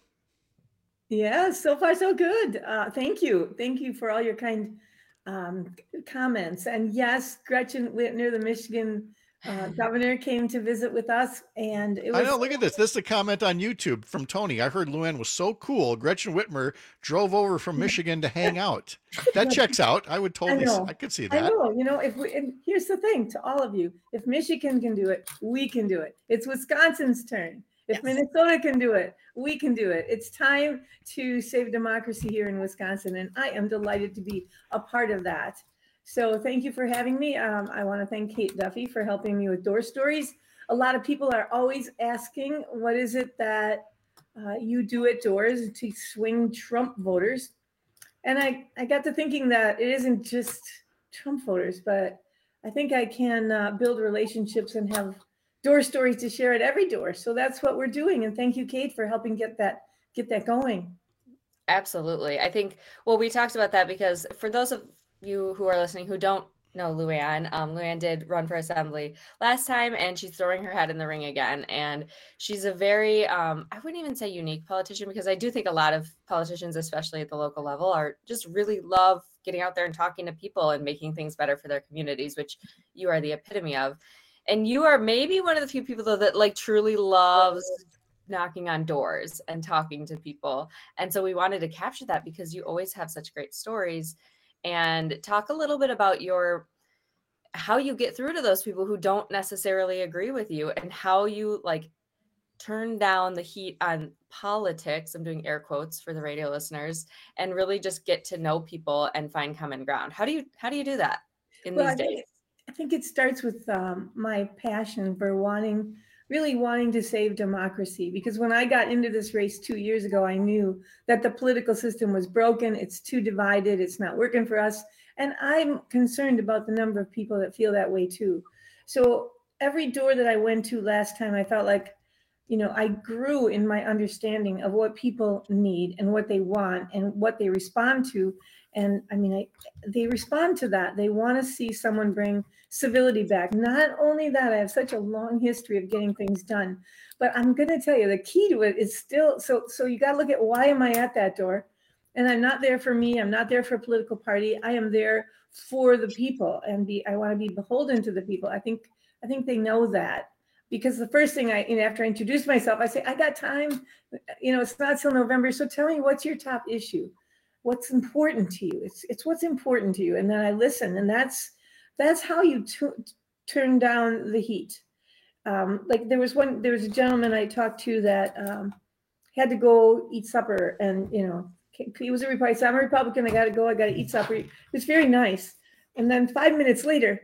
Yeah, so far so good. Uh, thank you. Thank you for all your kind um, comments. And yes, Gretchen Whitmer, the Michigan uh, governor, came to visit with us. And it was I know. Look at this. This is a comment on YouTube from Tony. I heard Luann was so cool. Gretchen Whitmer drove over from Michigan to hang out. That checks out. I would totally, I, know. I could see I that. know, you know, if we, and here's the thing to all of you, if Michigan can do it, we can do it. It's Wisconsin's turn. If Minnesota can do it, we can do it. It's time to save democracy here in Wisconsin, and I am delighted to be a part of that. So thank you for having me. Um, I want to thank Kate Duffy for helping me with door stories. A lot of people are always asking, what is it that uh, you do at doors to swing Trump voters? And I, I got to thinking that it isn't just Trump voters, but I think I can uh, build relationships and have door stories to share at every door. So that's what we're doing. And thank you, Kate, for helping get that get that going. Absolutely. I think, well, we talked about that because for those of you who are listening who don't know Luann, um, Luann did run for assembly last time, and she's throwing her head in the ring again. And she's a very, um, I wouldn't even say unique politician, because I do think a lot of politicians, especially at the local level, are just really love getting out there and talking to people and making things better for their communities, which you are the epitome of. And you are maybe one of the few people, though, that like truly loves knocking on doors and talking to people. And so we wanted to capture that because you always have such great stories. And talk a little bit about your how you get through to those people who don't necessarily agree with you, and how you like turn down the heat on politics. I'm doing air quotes for the radio listeners, and really just get to know people and find common ground. How do you how do you do that in Well, these I think- days? I think it starts with um, my passion for wanting really wanting to save democracy. Because when I got into this race two years ago, I knew that the political system was broken. It's too divided. It's not working for us. And I'm concerned about the number of people that feel that way too. So every door that I went to last time, I felt like, you know, I grew in my understanding of what people need and what they want and what they respond to. And I mean, I, they respond to that. They want to see someone bring civility back. Not only that, I have such a long history of getting things done, but I'm going to tell you the key to it is still, so, so you got to look at why am I at that door? And I'm not there for me. I'm not there for a political party. I am there for the people, and be, I want to be beholden to the people. I think, I think they know that, because the first thing I, you know, after I introduce myself, I say, I got time, you know, it's not till November. So tell me, what's your top issue? What's important to you? It's, it's what's important to you. And then I listen, and that's, that's how you t- turn down the heat. Um, like there was one, there was a gentleman I talked to that um, had to go eat supper, and, you know, he was a Republican. So I'm a Republican. I got to go. I got to eat supper. It was very nice. And then five minutes later,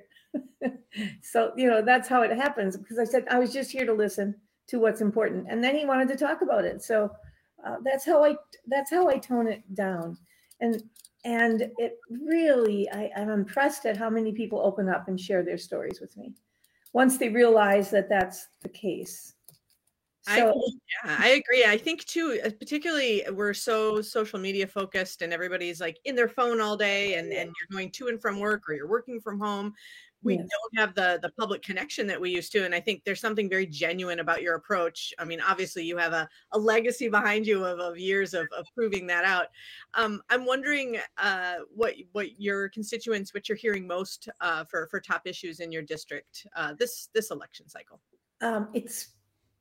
so, you know, that's how it happens, because I said, I was just here to listen to what's important. And then he wanted to talk about it. So uh, that's how I, that's how I tone it down. And, and it really, I, I'm impressed at how many people open up and share their stories with me once they realize that that's the case. I, So, yeah, I agree. I think too, uh, particularly we're so social media focused, and everybody's like in their phone all day, and, and you're going to and from work, or you're working from home. We Yes. don't have the the public connection that we used to. And I think there's something very genuine about your approach. I mean, obviously you have a, a legacy behind you of, of years of, of proving that out. Um, I'm wondering uh, what what your constituents, what you're hearing most uh, for, for top issues in your district uh, this this election cycle. um, it's,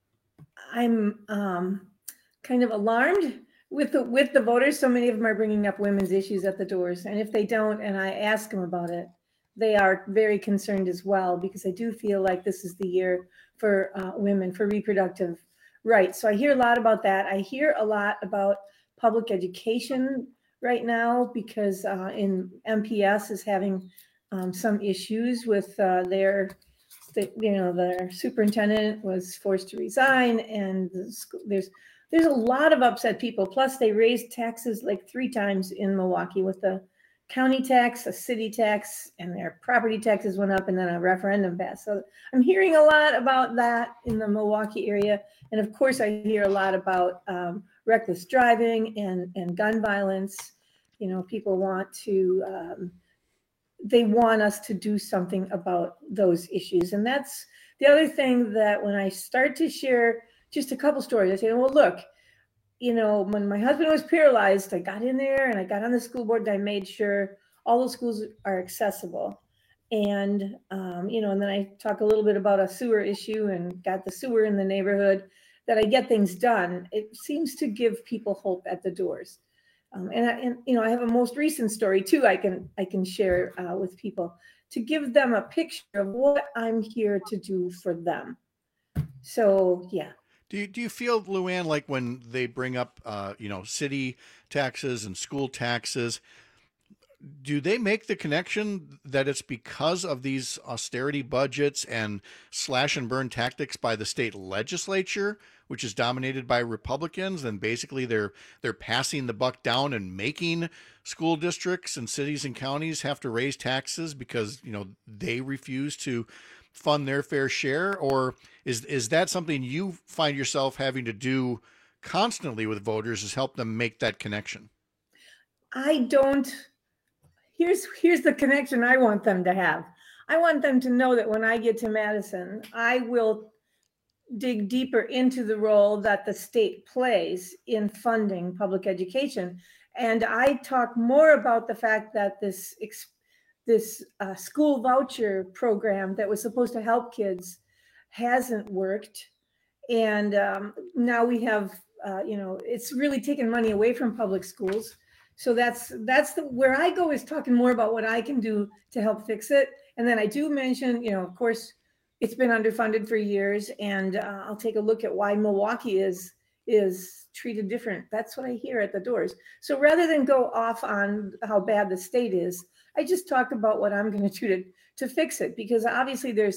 I'm um, kind of alarmed with the with the voters. So many of them are bringing up women's issues at the doors, and if they don't, and I ask them about it, they are very concerned as well, because I do feel like this is the year for uh, women, for reproductive rights. So I hear a lot about that. I hear a lot about public education right now, because uh, in M P S is having um, some issues with uh, their the, you know, their superintendent was forced to resign, and the school, there's there's a lot of upset people. Plus, they raised taxes like three times in Milwaukee, with the county tax, a city tax, and their property taxes went up, and then a referendum passed. So I'm hearing a lot about that in the Milwaukee area, and of course, I hear a lot about um, reckless driving and and gun violence. You know, people want to. Um, they want us to do something about those issues. And that's the other thing, that when I start to share just a couple stories, I say, well, look, you know, when my husband was paralyzed, I got in there and I got on the school board, and I made sure all those schools are accessible. And, um, you know, and then I talk a little bit about a sewer issue and got the sewer in the neighborhood, that I get things done. It seems to give people hope at the doors. Um, and, I, and you know, I have a most recent story too. I can I can share uh, with people to give them a picture of what I'm here to do for them. So yeah. Do you, do you feel, Luann, like when they bring up, uh, you know, city taxes and school taxes, do they make the connection that it's because of these austerity budgets and slash and burn tactics by the state legislature, which is dominated by Republicans, and basically they're they're passing the buck down and making school districts and cities and counties have to raise taxes because, you know, they refuse to fund their fair share? Or is is that something you find yourself having to do constantly with voters, is help them make that connection? I don't. Here's here's the connection I want them to have. I want them to know that when I get to Madison, I will dig deeper into the role that the state plays in funding public education. And I talk more about the fact that this ex- this uh, school voucher program that was supposed to help kids hasn't worked. And um, now we have, uh, you know, it's really taken money away from public schools. So that's that's the, where I go, is talking more about what I can do to help fix it. And then I do mention, you know, of course, it's been underfunded for years, and uh, I'll take a look at why Milwaukee is is treated different. That's what I hear at the doors. So rather than go off on how bad the state is, I just talk about what I'm going to do to to fix it, because obviously there's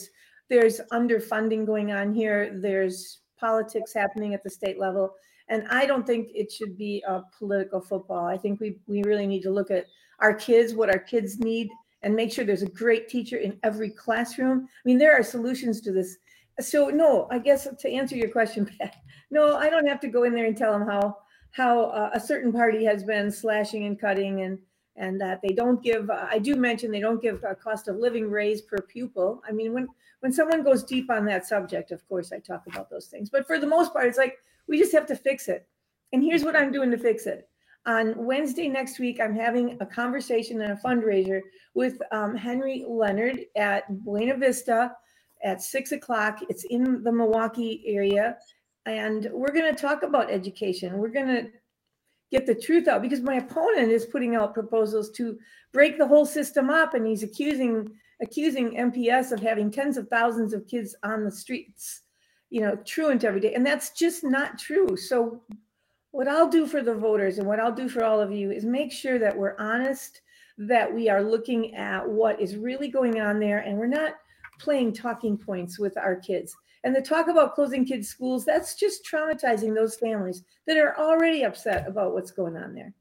there's underfunding going on here. There's politics happening at the state level. And I don't think it should be a political football. I think we, we really need to look at our kids, what our kids need, and make sure there's a great teacher in every classroom. I mean, there are solutions to this. So no, I guess to answer your question, Pat, no, I don't have to go in there and tell them how how uh, a certain party has been slashing and cutting, and and that they don't give. Uh, I do mention they don't give a cost of living raise per pupil. I mean, when when someone goes deep on that subject, of course, I talk about those things. But for the most part, it's like we just have to fix it. And here's what I'm doing to fix it. On Wednesday next week, I'm having a conversation and a fundraiser with um, Henry Leonard at Buena Vista at six o'clock. It's in the Milwaukee area. And we're going to talk about education. We're going to get the truth out, because my opponent is putting out proposals to break the whole system up. And he's accusing accusing M P S of having tens of thousands of kids on the streets, you know, truant every day. And that's just not true. So what I'll do for the voters and what I'll do for all of you is make sure that we're honest, that we are looking at what is really going on there, and we're not playing talking points with our kids. And the talk about closing kids' schools, that's just traumatizing those families that are already upset about what's going on there.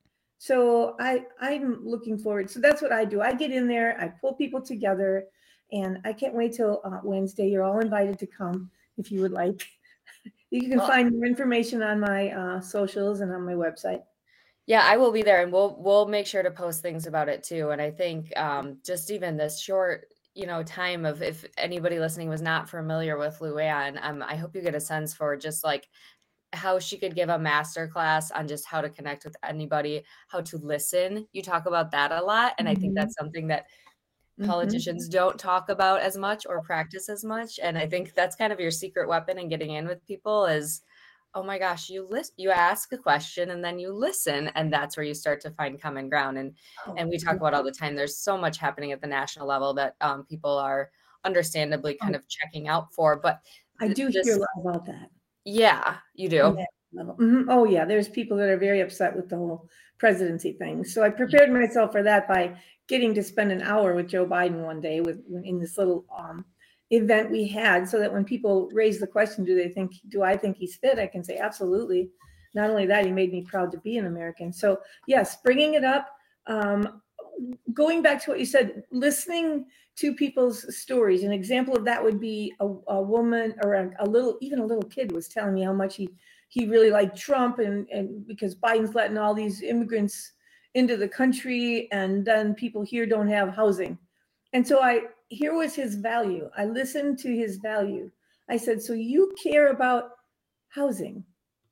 So I, I'm looking forward. So that's what I do. I get in there, I pull people together, and I can't wait till uh, Wednesday. You're all invited to come if you would like. You can Well, find more information on my uh, socials and on my website. Yeah, I will be there, and we'll we'll make sure to post things about it too. And I think um, just even this short, you know, time of, if anybody listening was not familiar with Luann, um, I hope you get a sense for just like how she could give a master class on just how to connect with anybody, how to listen. You talk about that a lot, and I think Mhm. that's something that Mhm. politicians don't talk about as much or practice as much. And I think that's kind of your secret weapon in getting in with people is, oh my gosh, you listen, you ask a question and then you listen, and that's where you start to find common ground. And Oh, and we talk about all the time, there's so much happening at the national level that um, people are understandably kind of checking out for. But I do this- hear a lot about that. yeah, you do. on that level. Mhm. Oh yeah, there's people that are very upset with the whole presidency thing. So I prepared myself for that by getting to spend an hour with Joe Biden one day with in this little um, event we had, so that when people raise the question, do they think, do I think he's fit? I can say absolutely. Not only that, he made me proud to be an American. So yes, bringing it up, um, going back to what you said, listening to people's stories. An example of that would be a, a woman or a, a little, even a little kid was telling me how much he he really liked Trump, and and because Biden's letting all these immigrants into the country, and then people here don't have housing. And so I, here was his value. I listened to his value. I said, so you care about housing.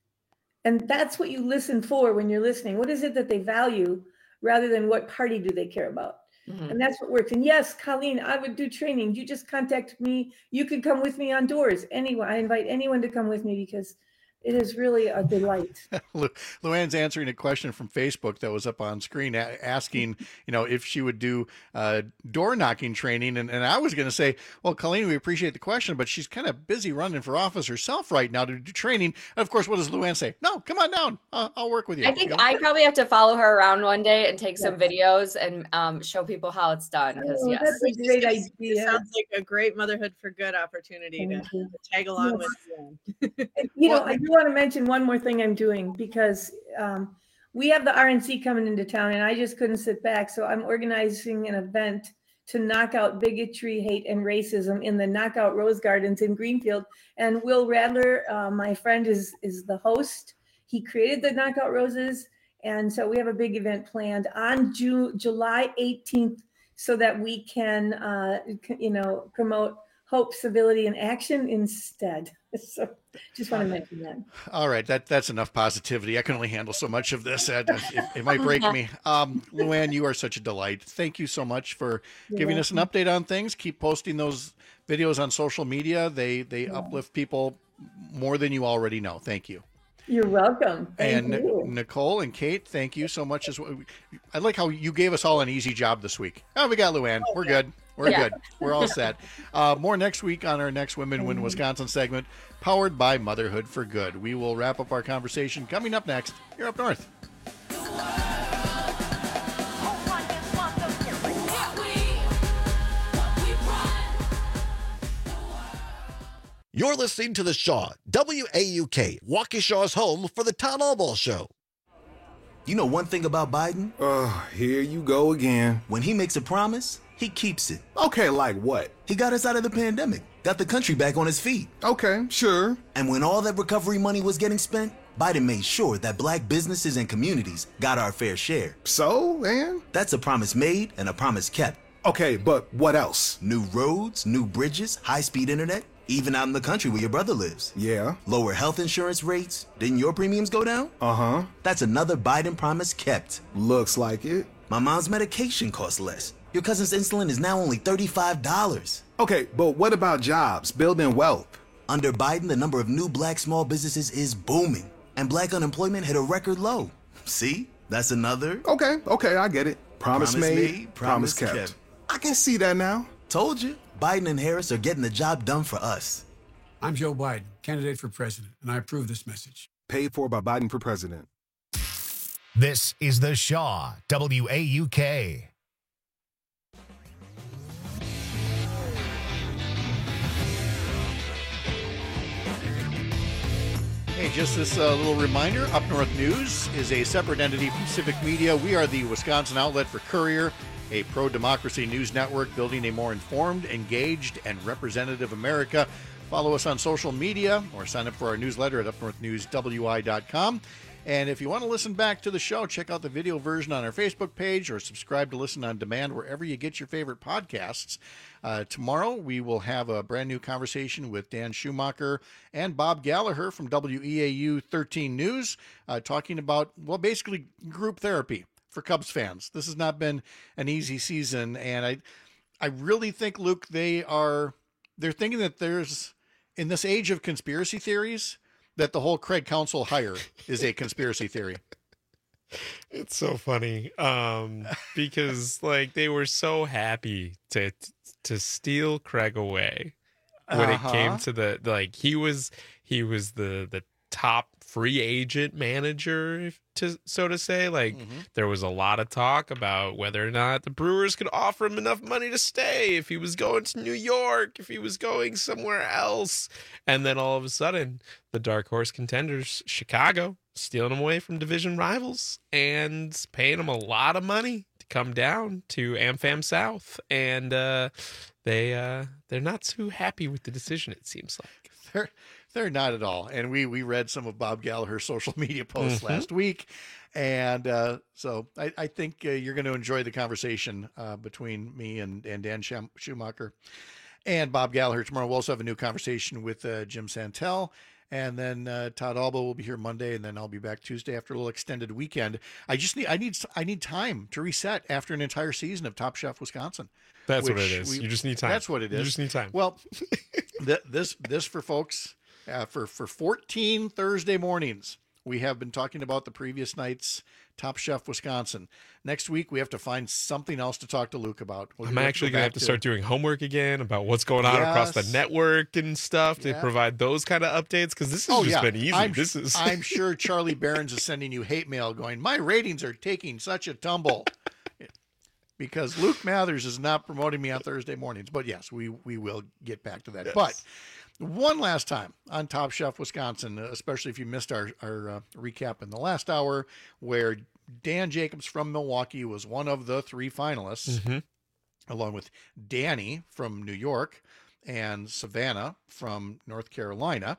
And that's what you listen for when you're listening. What is it that they value rather than what party do they care about? Mhm. And that's what works. And yes, Colleen, I would do training. You just contact me. You could come with me on doors. Anyone, I invite anyone to come with me because it is really a delight. Lu- Luann's answering a question from Facebook that was up on screen, a- asking, you know, if she would do uh, door knocking training. And, and I was going to say, well, Colleen, we appreciate the question, but she's kind of busy running for office herself right now to do training. And of course, what does Luann say? No, come on down. Uh, I'll work with you. I think You know? I probably have to follow her around one day and take some videos and um, show people how it's done. Because Oh, yes, that's a great It idea. sounds like a great Motherhood for Good opportunity to, Thank you. to tag along Yes. with you. You know, I do want to mention one more thing I'm doing, because um, we have the R N C coming into town, and I just couldn't sit back. So I'm organizing an event to knock out bigotry, hate, and racism in the Knockout Rose Gardens in Greenfield. And Will Radler, uh, my friend, is is the host. He created the Knockout Roses, and so we have a big event planned on Ju- July eighteenth, so that we can, uh, c- you know, promote hope, civility, and action instead. So just want to mention that. All right, that that's enough positivity. I can only handle so much of this. Ed. It, it might break me. Um, Luann, you are such a delight. Thank you so much for You're giving us an welcome. update on things. Keep posting those videos on social media. They they uplift people more than you already know. Thank you. You're welcome. Thank And you. Nicole and Kate, thank you so much as well. I like how you gave us all an easy job this week. Oh, we got Luann. We're good. We're Yeah. good. We're all set. Uh, more next week on our next Women Win Wisconsin segment, powered by Motherhood for Good. We will wrap up our conversation coming up next here up north. You're listening to The Shaw, W A U K, Waukesha's home for the Todd Albaugh Show. You know one thing about Biden? Oh, here you go again. When he makes a promise, he keeps it. Okay, like what? He got us out of the pandemic, got the country back on its feet. Okay, sure. And when all that recovery money was getting spent, Biden made sure that black businesses and communities got our fair share. So, and? That's a promise made and a promise kept. Okay, but what else? New roads, new bridges, high-speed internet, even out in the country where your brother lives. Yeah. Lower health insurance rates. Didn't your premiums go down? Uh-huh. That's another Biden promise kept. Looks like it. My mom's medication costs less. Your cousin's insulin is now only thirty-five dollars. Okay, but what about jobs, building wealth? Under Biden, the number of new black small businesses is booming, and black unemployment hit a record low. See? That's another... Okay, okay, I get it. Promise, Promise made, made, promise, promise kept. kept. I can see that now. Told you. Biden and Harris are getting the job done for us. I'm Joe Biden, candidate for president, and I approve this message. Paid for by Biden for president. This is The Shaw, W A U K. Hey, just this uh, little reminder, Up North News is a separate entity from Civic Media. We are the Wisconsin outlet for Courier, a pro-democracy news network building a more informed, engaged, and representative America. Follow us on social media or sign up for our newsletter at up north news w i dot com. And if you want to listen back to the show, check out the video version on our Facebook page or subscribe to listen on demand wherever you get your favorite podcasts. Uh, tomorrow, we will have a brand new conversation with Dan Schumacher and Bob Gallagher from W E A U thirteen News, uh, talking about, well, basically group therapy for Cubs fans. This has not been an easy season, and I, I really think, Luke, they are, they're thinking that there's, in this age of conspiracy theories, that the whole Craig Counsell hire is a conspiracy theory. It's so funny um, because like they were so happy to to steal Craig away when Uh-huh. it came to the like he was he was the the top free agent manager, if to so to say. Like there was a lot of talk about whether or not the Brewers could offer him enough money to stay, if he was going to New York, if he was going somewhere else. And then all of a sudden, the dark horse contenders, Chicago, stealing him away from division rivals and paying him a lot of money to come down to AmFam South. And uh, they uh, they're not too happy with the decision, it seems like. They're they're not at all. And we we read some of Bob Gallagher's social media posts Mhm. last week, and uh, so I, I think uh, you're going to enjoy the conversation uh, between me and and Dan Schum- Schumacher and Bob Gallagher tomorrow. We'll also have a new conversation with uh, Jim Santel. And then uh, Todd Albaugh will be here Monday, and then I'll be back Tuesday after a little extended weekend. I just need I need I need time to reset after an entire season of Top Chef Wisconsin. That's what which it is. You just need time. That's what it is. You just need time. Well, th- this this for folks uh, for for fourteen Thursday mornings. We have been talking about the previous night's Top Chef Wisconsin. Next week, we have to find something else to talk to Luke about. We'll I'm have to actually go going to back have to start doing homework again about what's going on across the Yes. network and stuff to Yeah. provide those kind of updates, because this has Oh, just yeah. been easy. I'm, this is I'm sure Charlie Barons is sending you hate mail going, my ratings are taking such a tumble. Because Luke Mathers is not promoting me on Thursday mornings. But yes, we, we will get back to that. Yes. But one last time on Top Chef Wisconsin, especially if you missed our, our uh, recap in the last hour, where Dan Jacobs from Milwaukee was one of the three finalists, Mhm. along with Danny from New York and Savannah from North Carolina.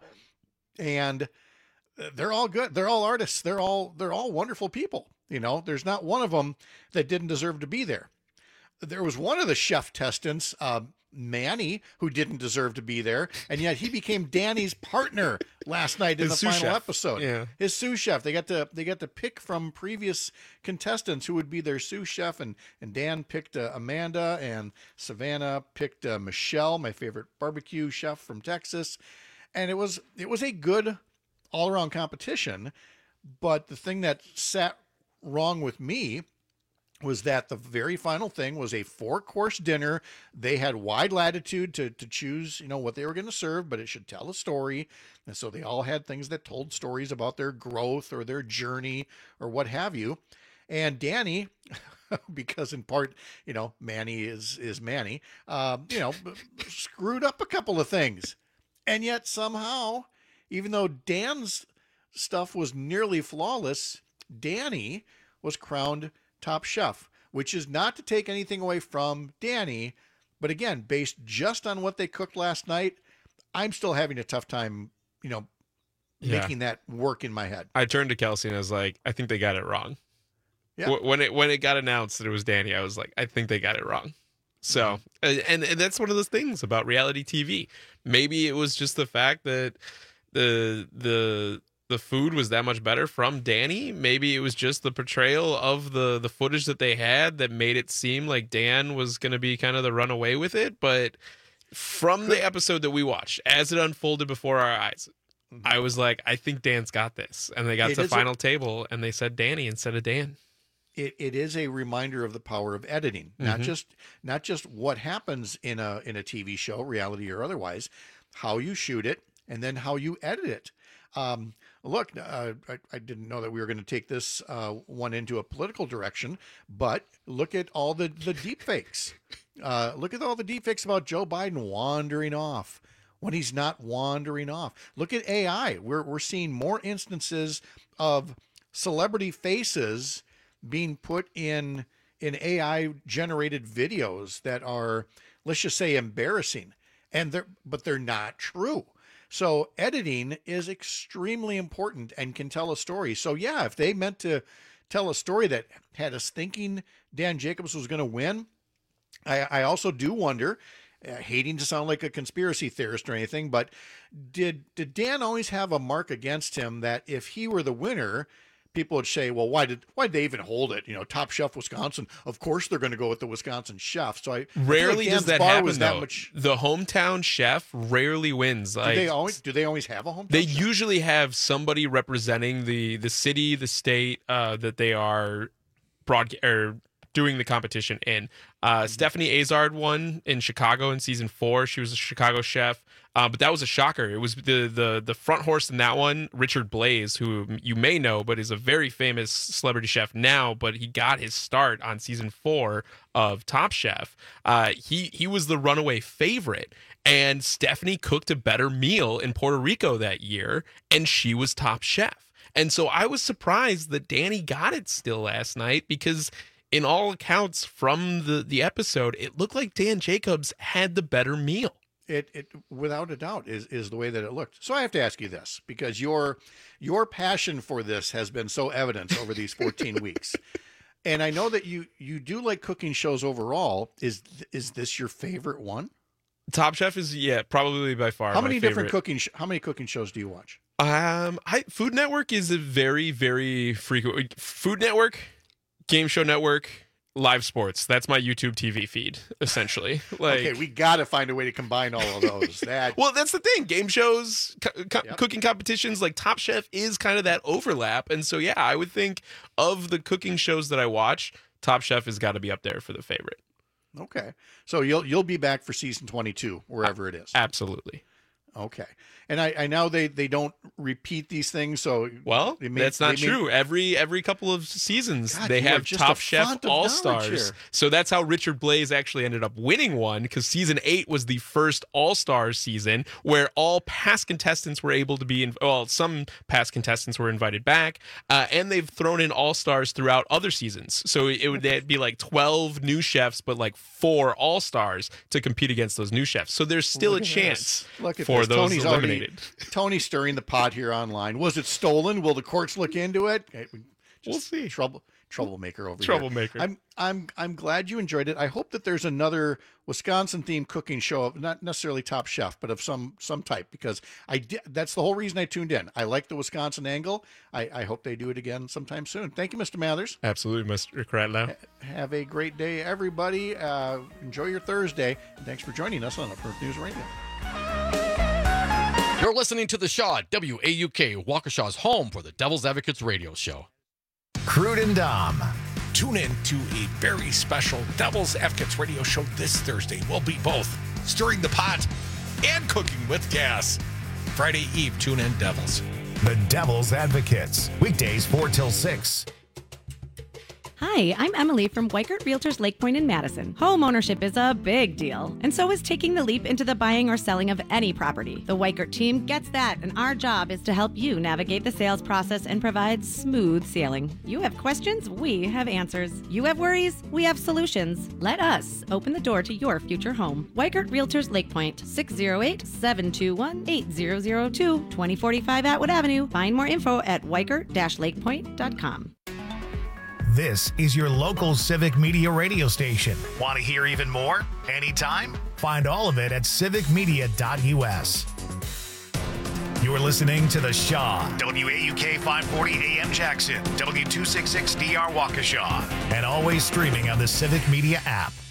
And they're all good. They're all artists. They're all they're all wonderful people. You know, there's not one of them that didn't deserve to be there. There was one of the chef testants, uh, Manny, who didn't deserve to be there, and yet he became Danny's partner last night in His the sous final chef. episode. Yeah. His sous chef. They got to they got to pick from previous contestants who would be their sous chef, and and Dan picked uh, Amanda, and Savannah picked uh, Michelle, my favorite barbecue chef from Texas, and it was it was a good all around competition. But the thing that sat wrong with me was that the very final thing was a four-course dinner. They had wide latitude to to choose, you know, what they were going to serve, but it should tell a story. And so they all had things that told stories about their growth or their journey or what have you. And Danny, because in part, you know, Manny is is Manny, um, you know, screwed up a couple of things. And yet somehow, even though Dan's stuff was nearly flawless, Danny was crowned top chef, which is not to take anything away from Danny, but again, based just on what they cooked last night, I'm still having a tough time, you know, Yeah. making that work in my head. I turned to Kelsey and I was like, I think they got it wrong. Yeah. Wh- When it when it got announced that it was Danny, I was like, I think they got it wrong. So, Mm-hmm. and and that's one of those things about reality T V. Maybe it was just the fact that the the the food was that much better from Danny. Maybe it was just the portrayal of the the footage that they had that made it seem like Dan was going to be kind of the runaway with it. But from the episode that we watched, as it unfolded before our eyes, I was like, I think Dan's got this. And they got It to the is a- final table and they said Danny instead of Dan. It, it is a reminder of the power of editing, not Mhm. just not just what happens in a in a T V show, reality or otherwise, how you shoot it and then how you edit it. Um, look, uh, I, I didn't know that we were going to take this uh, one into a political direction, but look at all the the deep fakes. Uh, look at all the deep fakes about Joe Biden wandering off when he's not wandering off. Look at A I. We're we're seeing more instances of celebrity faces being put in in A I generated videos that are, let's just say, embarrassing, and they're but they're not true. So editing is extremely important and can tell a story. So yeah, if they meant to tell a story that had us thinking Dan Jacobs was going to win, I, I also do wonder, uh, hating to sound like a conspiracy theorist or anything, but did did Dan always have a mark against him that if he were the winner, people would say, well, why did why did they even hold it? You know, Top Chef Wisconsin. Of course they're going to go with the Wisconsin chef. So I I feel like Rarely does Dan's that bar happen, was that though. much. The hometown chef rarely wins. Do Like, they always do they always have a hometown? They chef? usually have somebody representing the the city, the state uh, that they are broad or doing the competition in. Uh, Stephanie Azard won in Chicago in season four. She was a Chicago chef, uh, but that was a shocker. It was the the the front horse in that one, Richard Blaze, who you may know, but is a very famous celebrity chef now. But he got his start on season four of Top Chef. Uh, he he was the runaway favorite. And Stephanie cooked a better meal in Puerto Rico that year, and she was top chef. And so I was surprised that Danny got it still last night because in all accounts from the, the episode, it looked like Dan Jacobs had the better meal. It, it without a doubt is is the way that it looked. So I have to ask you this, because your your passion for this has been so evident over these fourteen weeks. And I know that you you do like cooking shows overall. Is is this your favorite one? Top Chef is, yeah, probably by far How my many different favorite. cooking sh- how many cooking shows do you watch? Um, I Food Network is a very, very frequent. Food Network, Game Show Network, live sports. That's my YouTube T V feed, essentially. Like, Okay, we got to find a way to combine all of those. That well, that's the thing. Game shows, co- co- cooking competitions, like Top Chef is kind of that overlap. And so, yeah, I would think of the cooking shows that I watch, Top Chef has got to be up there for the favorite. Okay, so you'll you'll be back for season twenty-two, wherever it is. Absolutely. Okay, and I, I know they, they don't repeat these things, so Well, they may- that's not they may- true. Every every couple of seasons, God, they you are have just a Top Chef font of All knowledge Stars. here. So that's how Richard Blaze actually ended up winning one, because season eight was the first All Stars season where all past contestants were able to be in. Well, some past contestants were invited back, uh, and they've thrown in All Stars throughout other seasons. So it would that'd be like twelve new chefs, but like four All Stars to compete against those new chefs. So there's still Look a at chance this. Look at for this. those Tony's eliminated. already Tony's stirring the pot here online. Was it stolen? Will the courts look into it? We'll see. Trouble troublemaker over Troublemaker. here. I'm I'm I'm glad you enjoyed it. I hope that there's another Wisconsin themed cooking show, of not necessarily Top Chef, but of some some type, because I did, that's the whole reason I tuned in. I like the Wisconsin angle. I, I hope they do it again sometime soon. Thank you, Mister Mathers. Absolutely, Mister Cratlow. Have a great day, everybody. Uh, enjoy your Thursday, and thanks for joining us on Up North News Radio. You're listening to The Shaw, W A U K, Waukesha's home for the Devil's Advocates radio show. Crude and Dom. Tune in to a very special Devil's Advocates radio show this Thursday. We'll be both stirring the pot and cooking with gas. Friday Eve, tune in, Devils. The Devil's Advocates. Weekdays four till six. Hi, I'm Emily from Weikert Realtors Lake Point in Madison. Home ownership is a big deal, and so is taking the leap into the buying or selling of any property. The Weikert team gets that, and our job is to help you navigate the sales process and provide smooth sailing. You have questions, we have answers. You have worries, we have solutions. Let us open the door to your future home. Weikert Realtors Lake Point, six oh eight, seven two one, eight zero zero two, twenty forty-five Atwood Avenue. Find more info at weikert dash lake point dot com. This is your local Civic Media radio station. Want to hear even more? Anytime? Find all of it at civic media dot u s. You're listening to The Shaw, W A U K five forty A M Jackson, W two sixty-six D R Waukesha, and always streaming on the Civic Media app.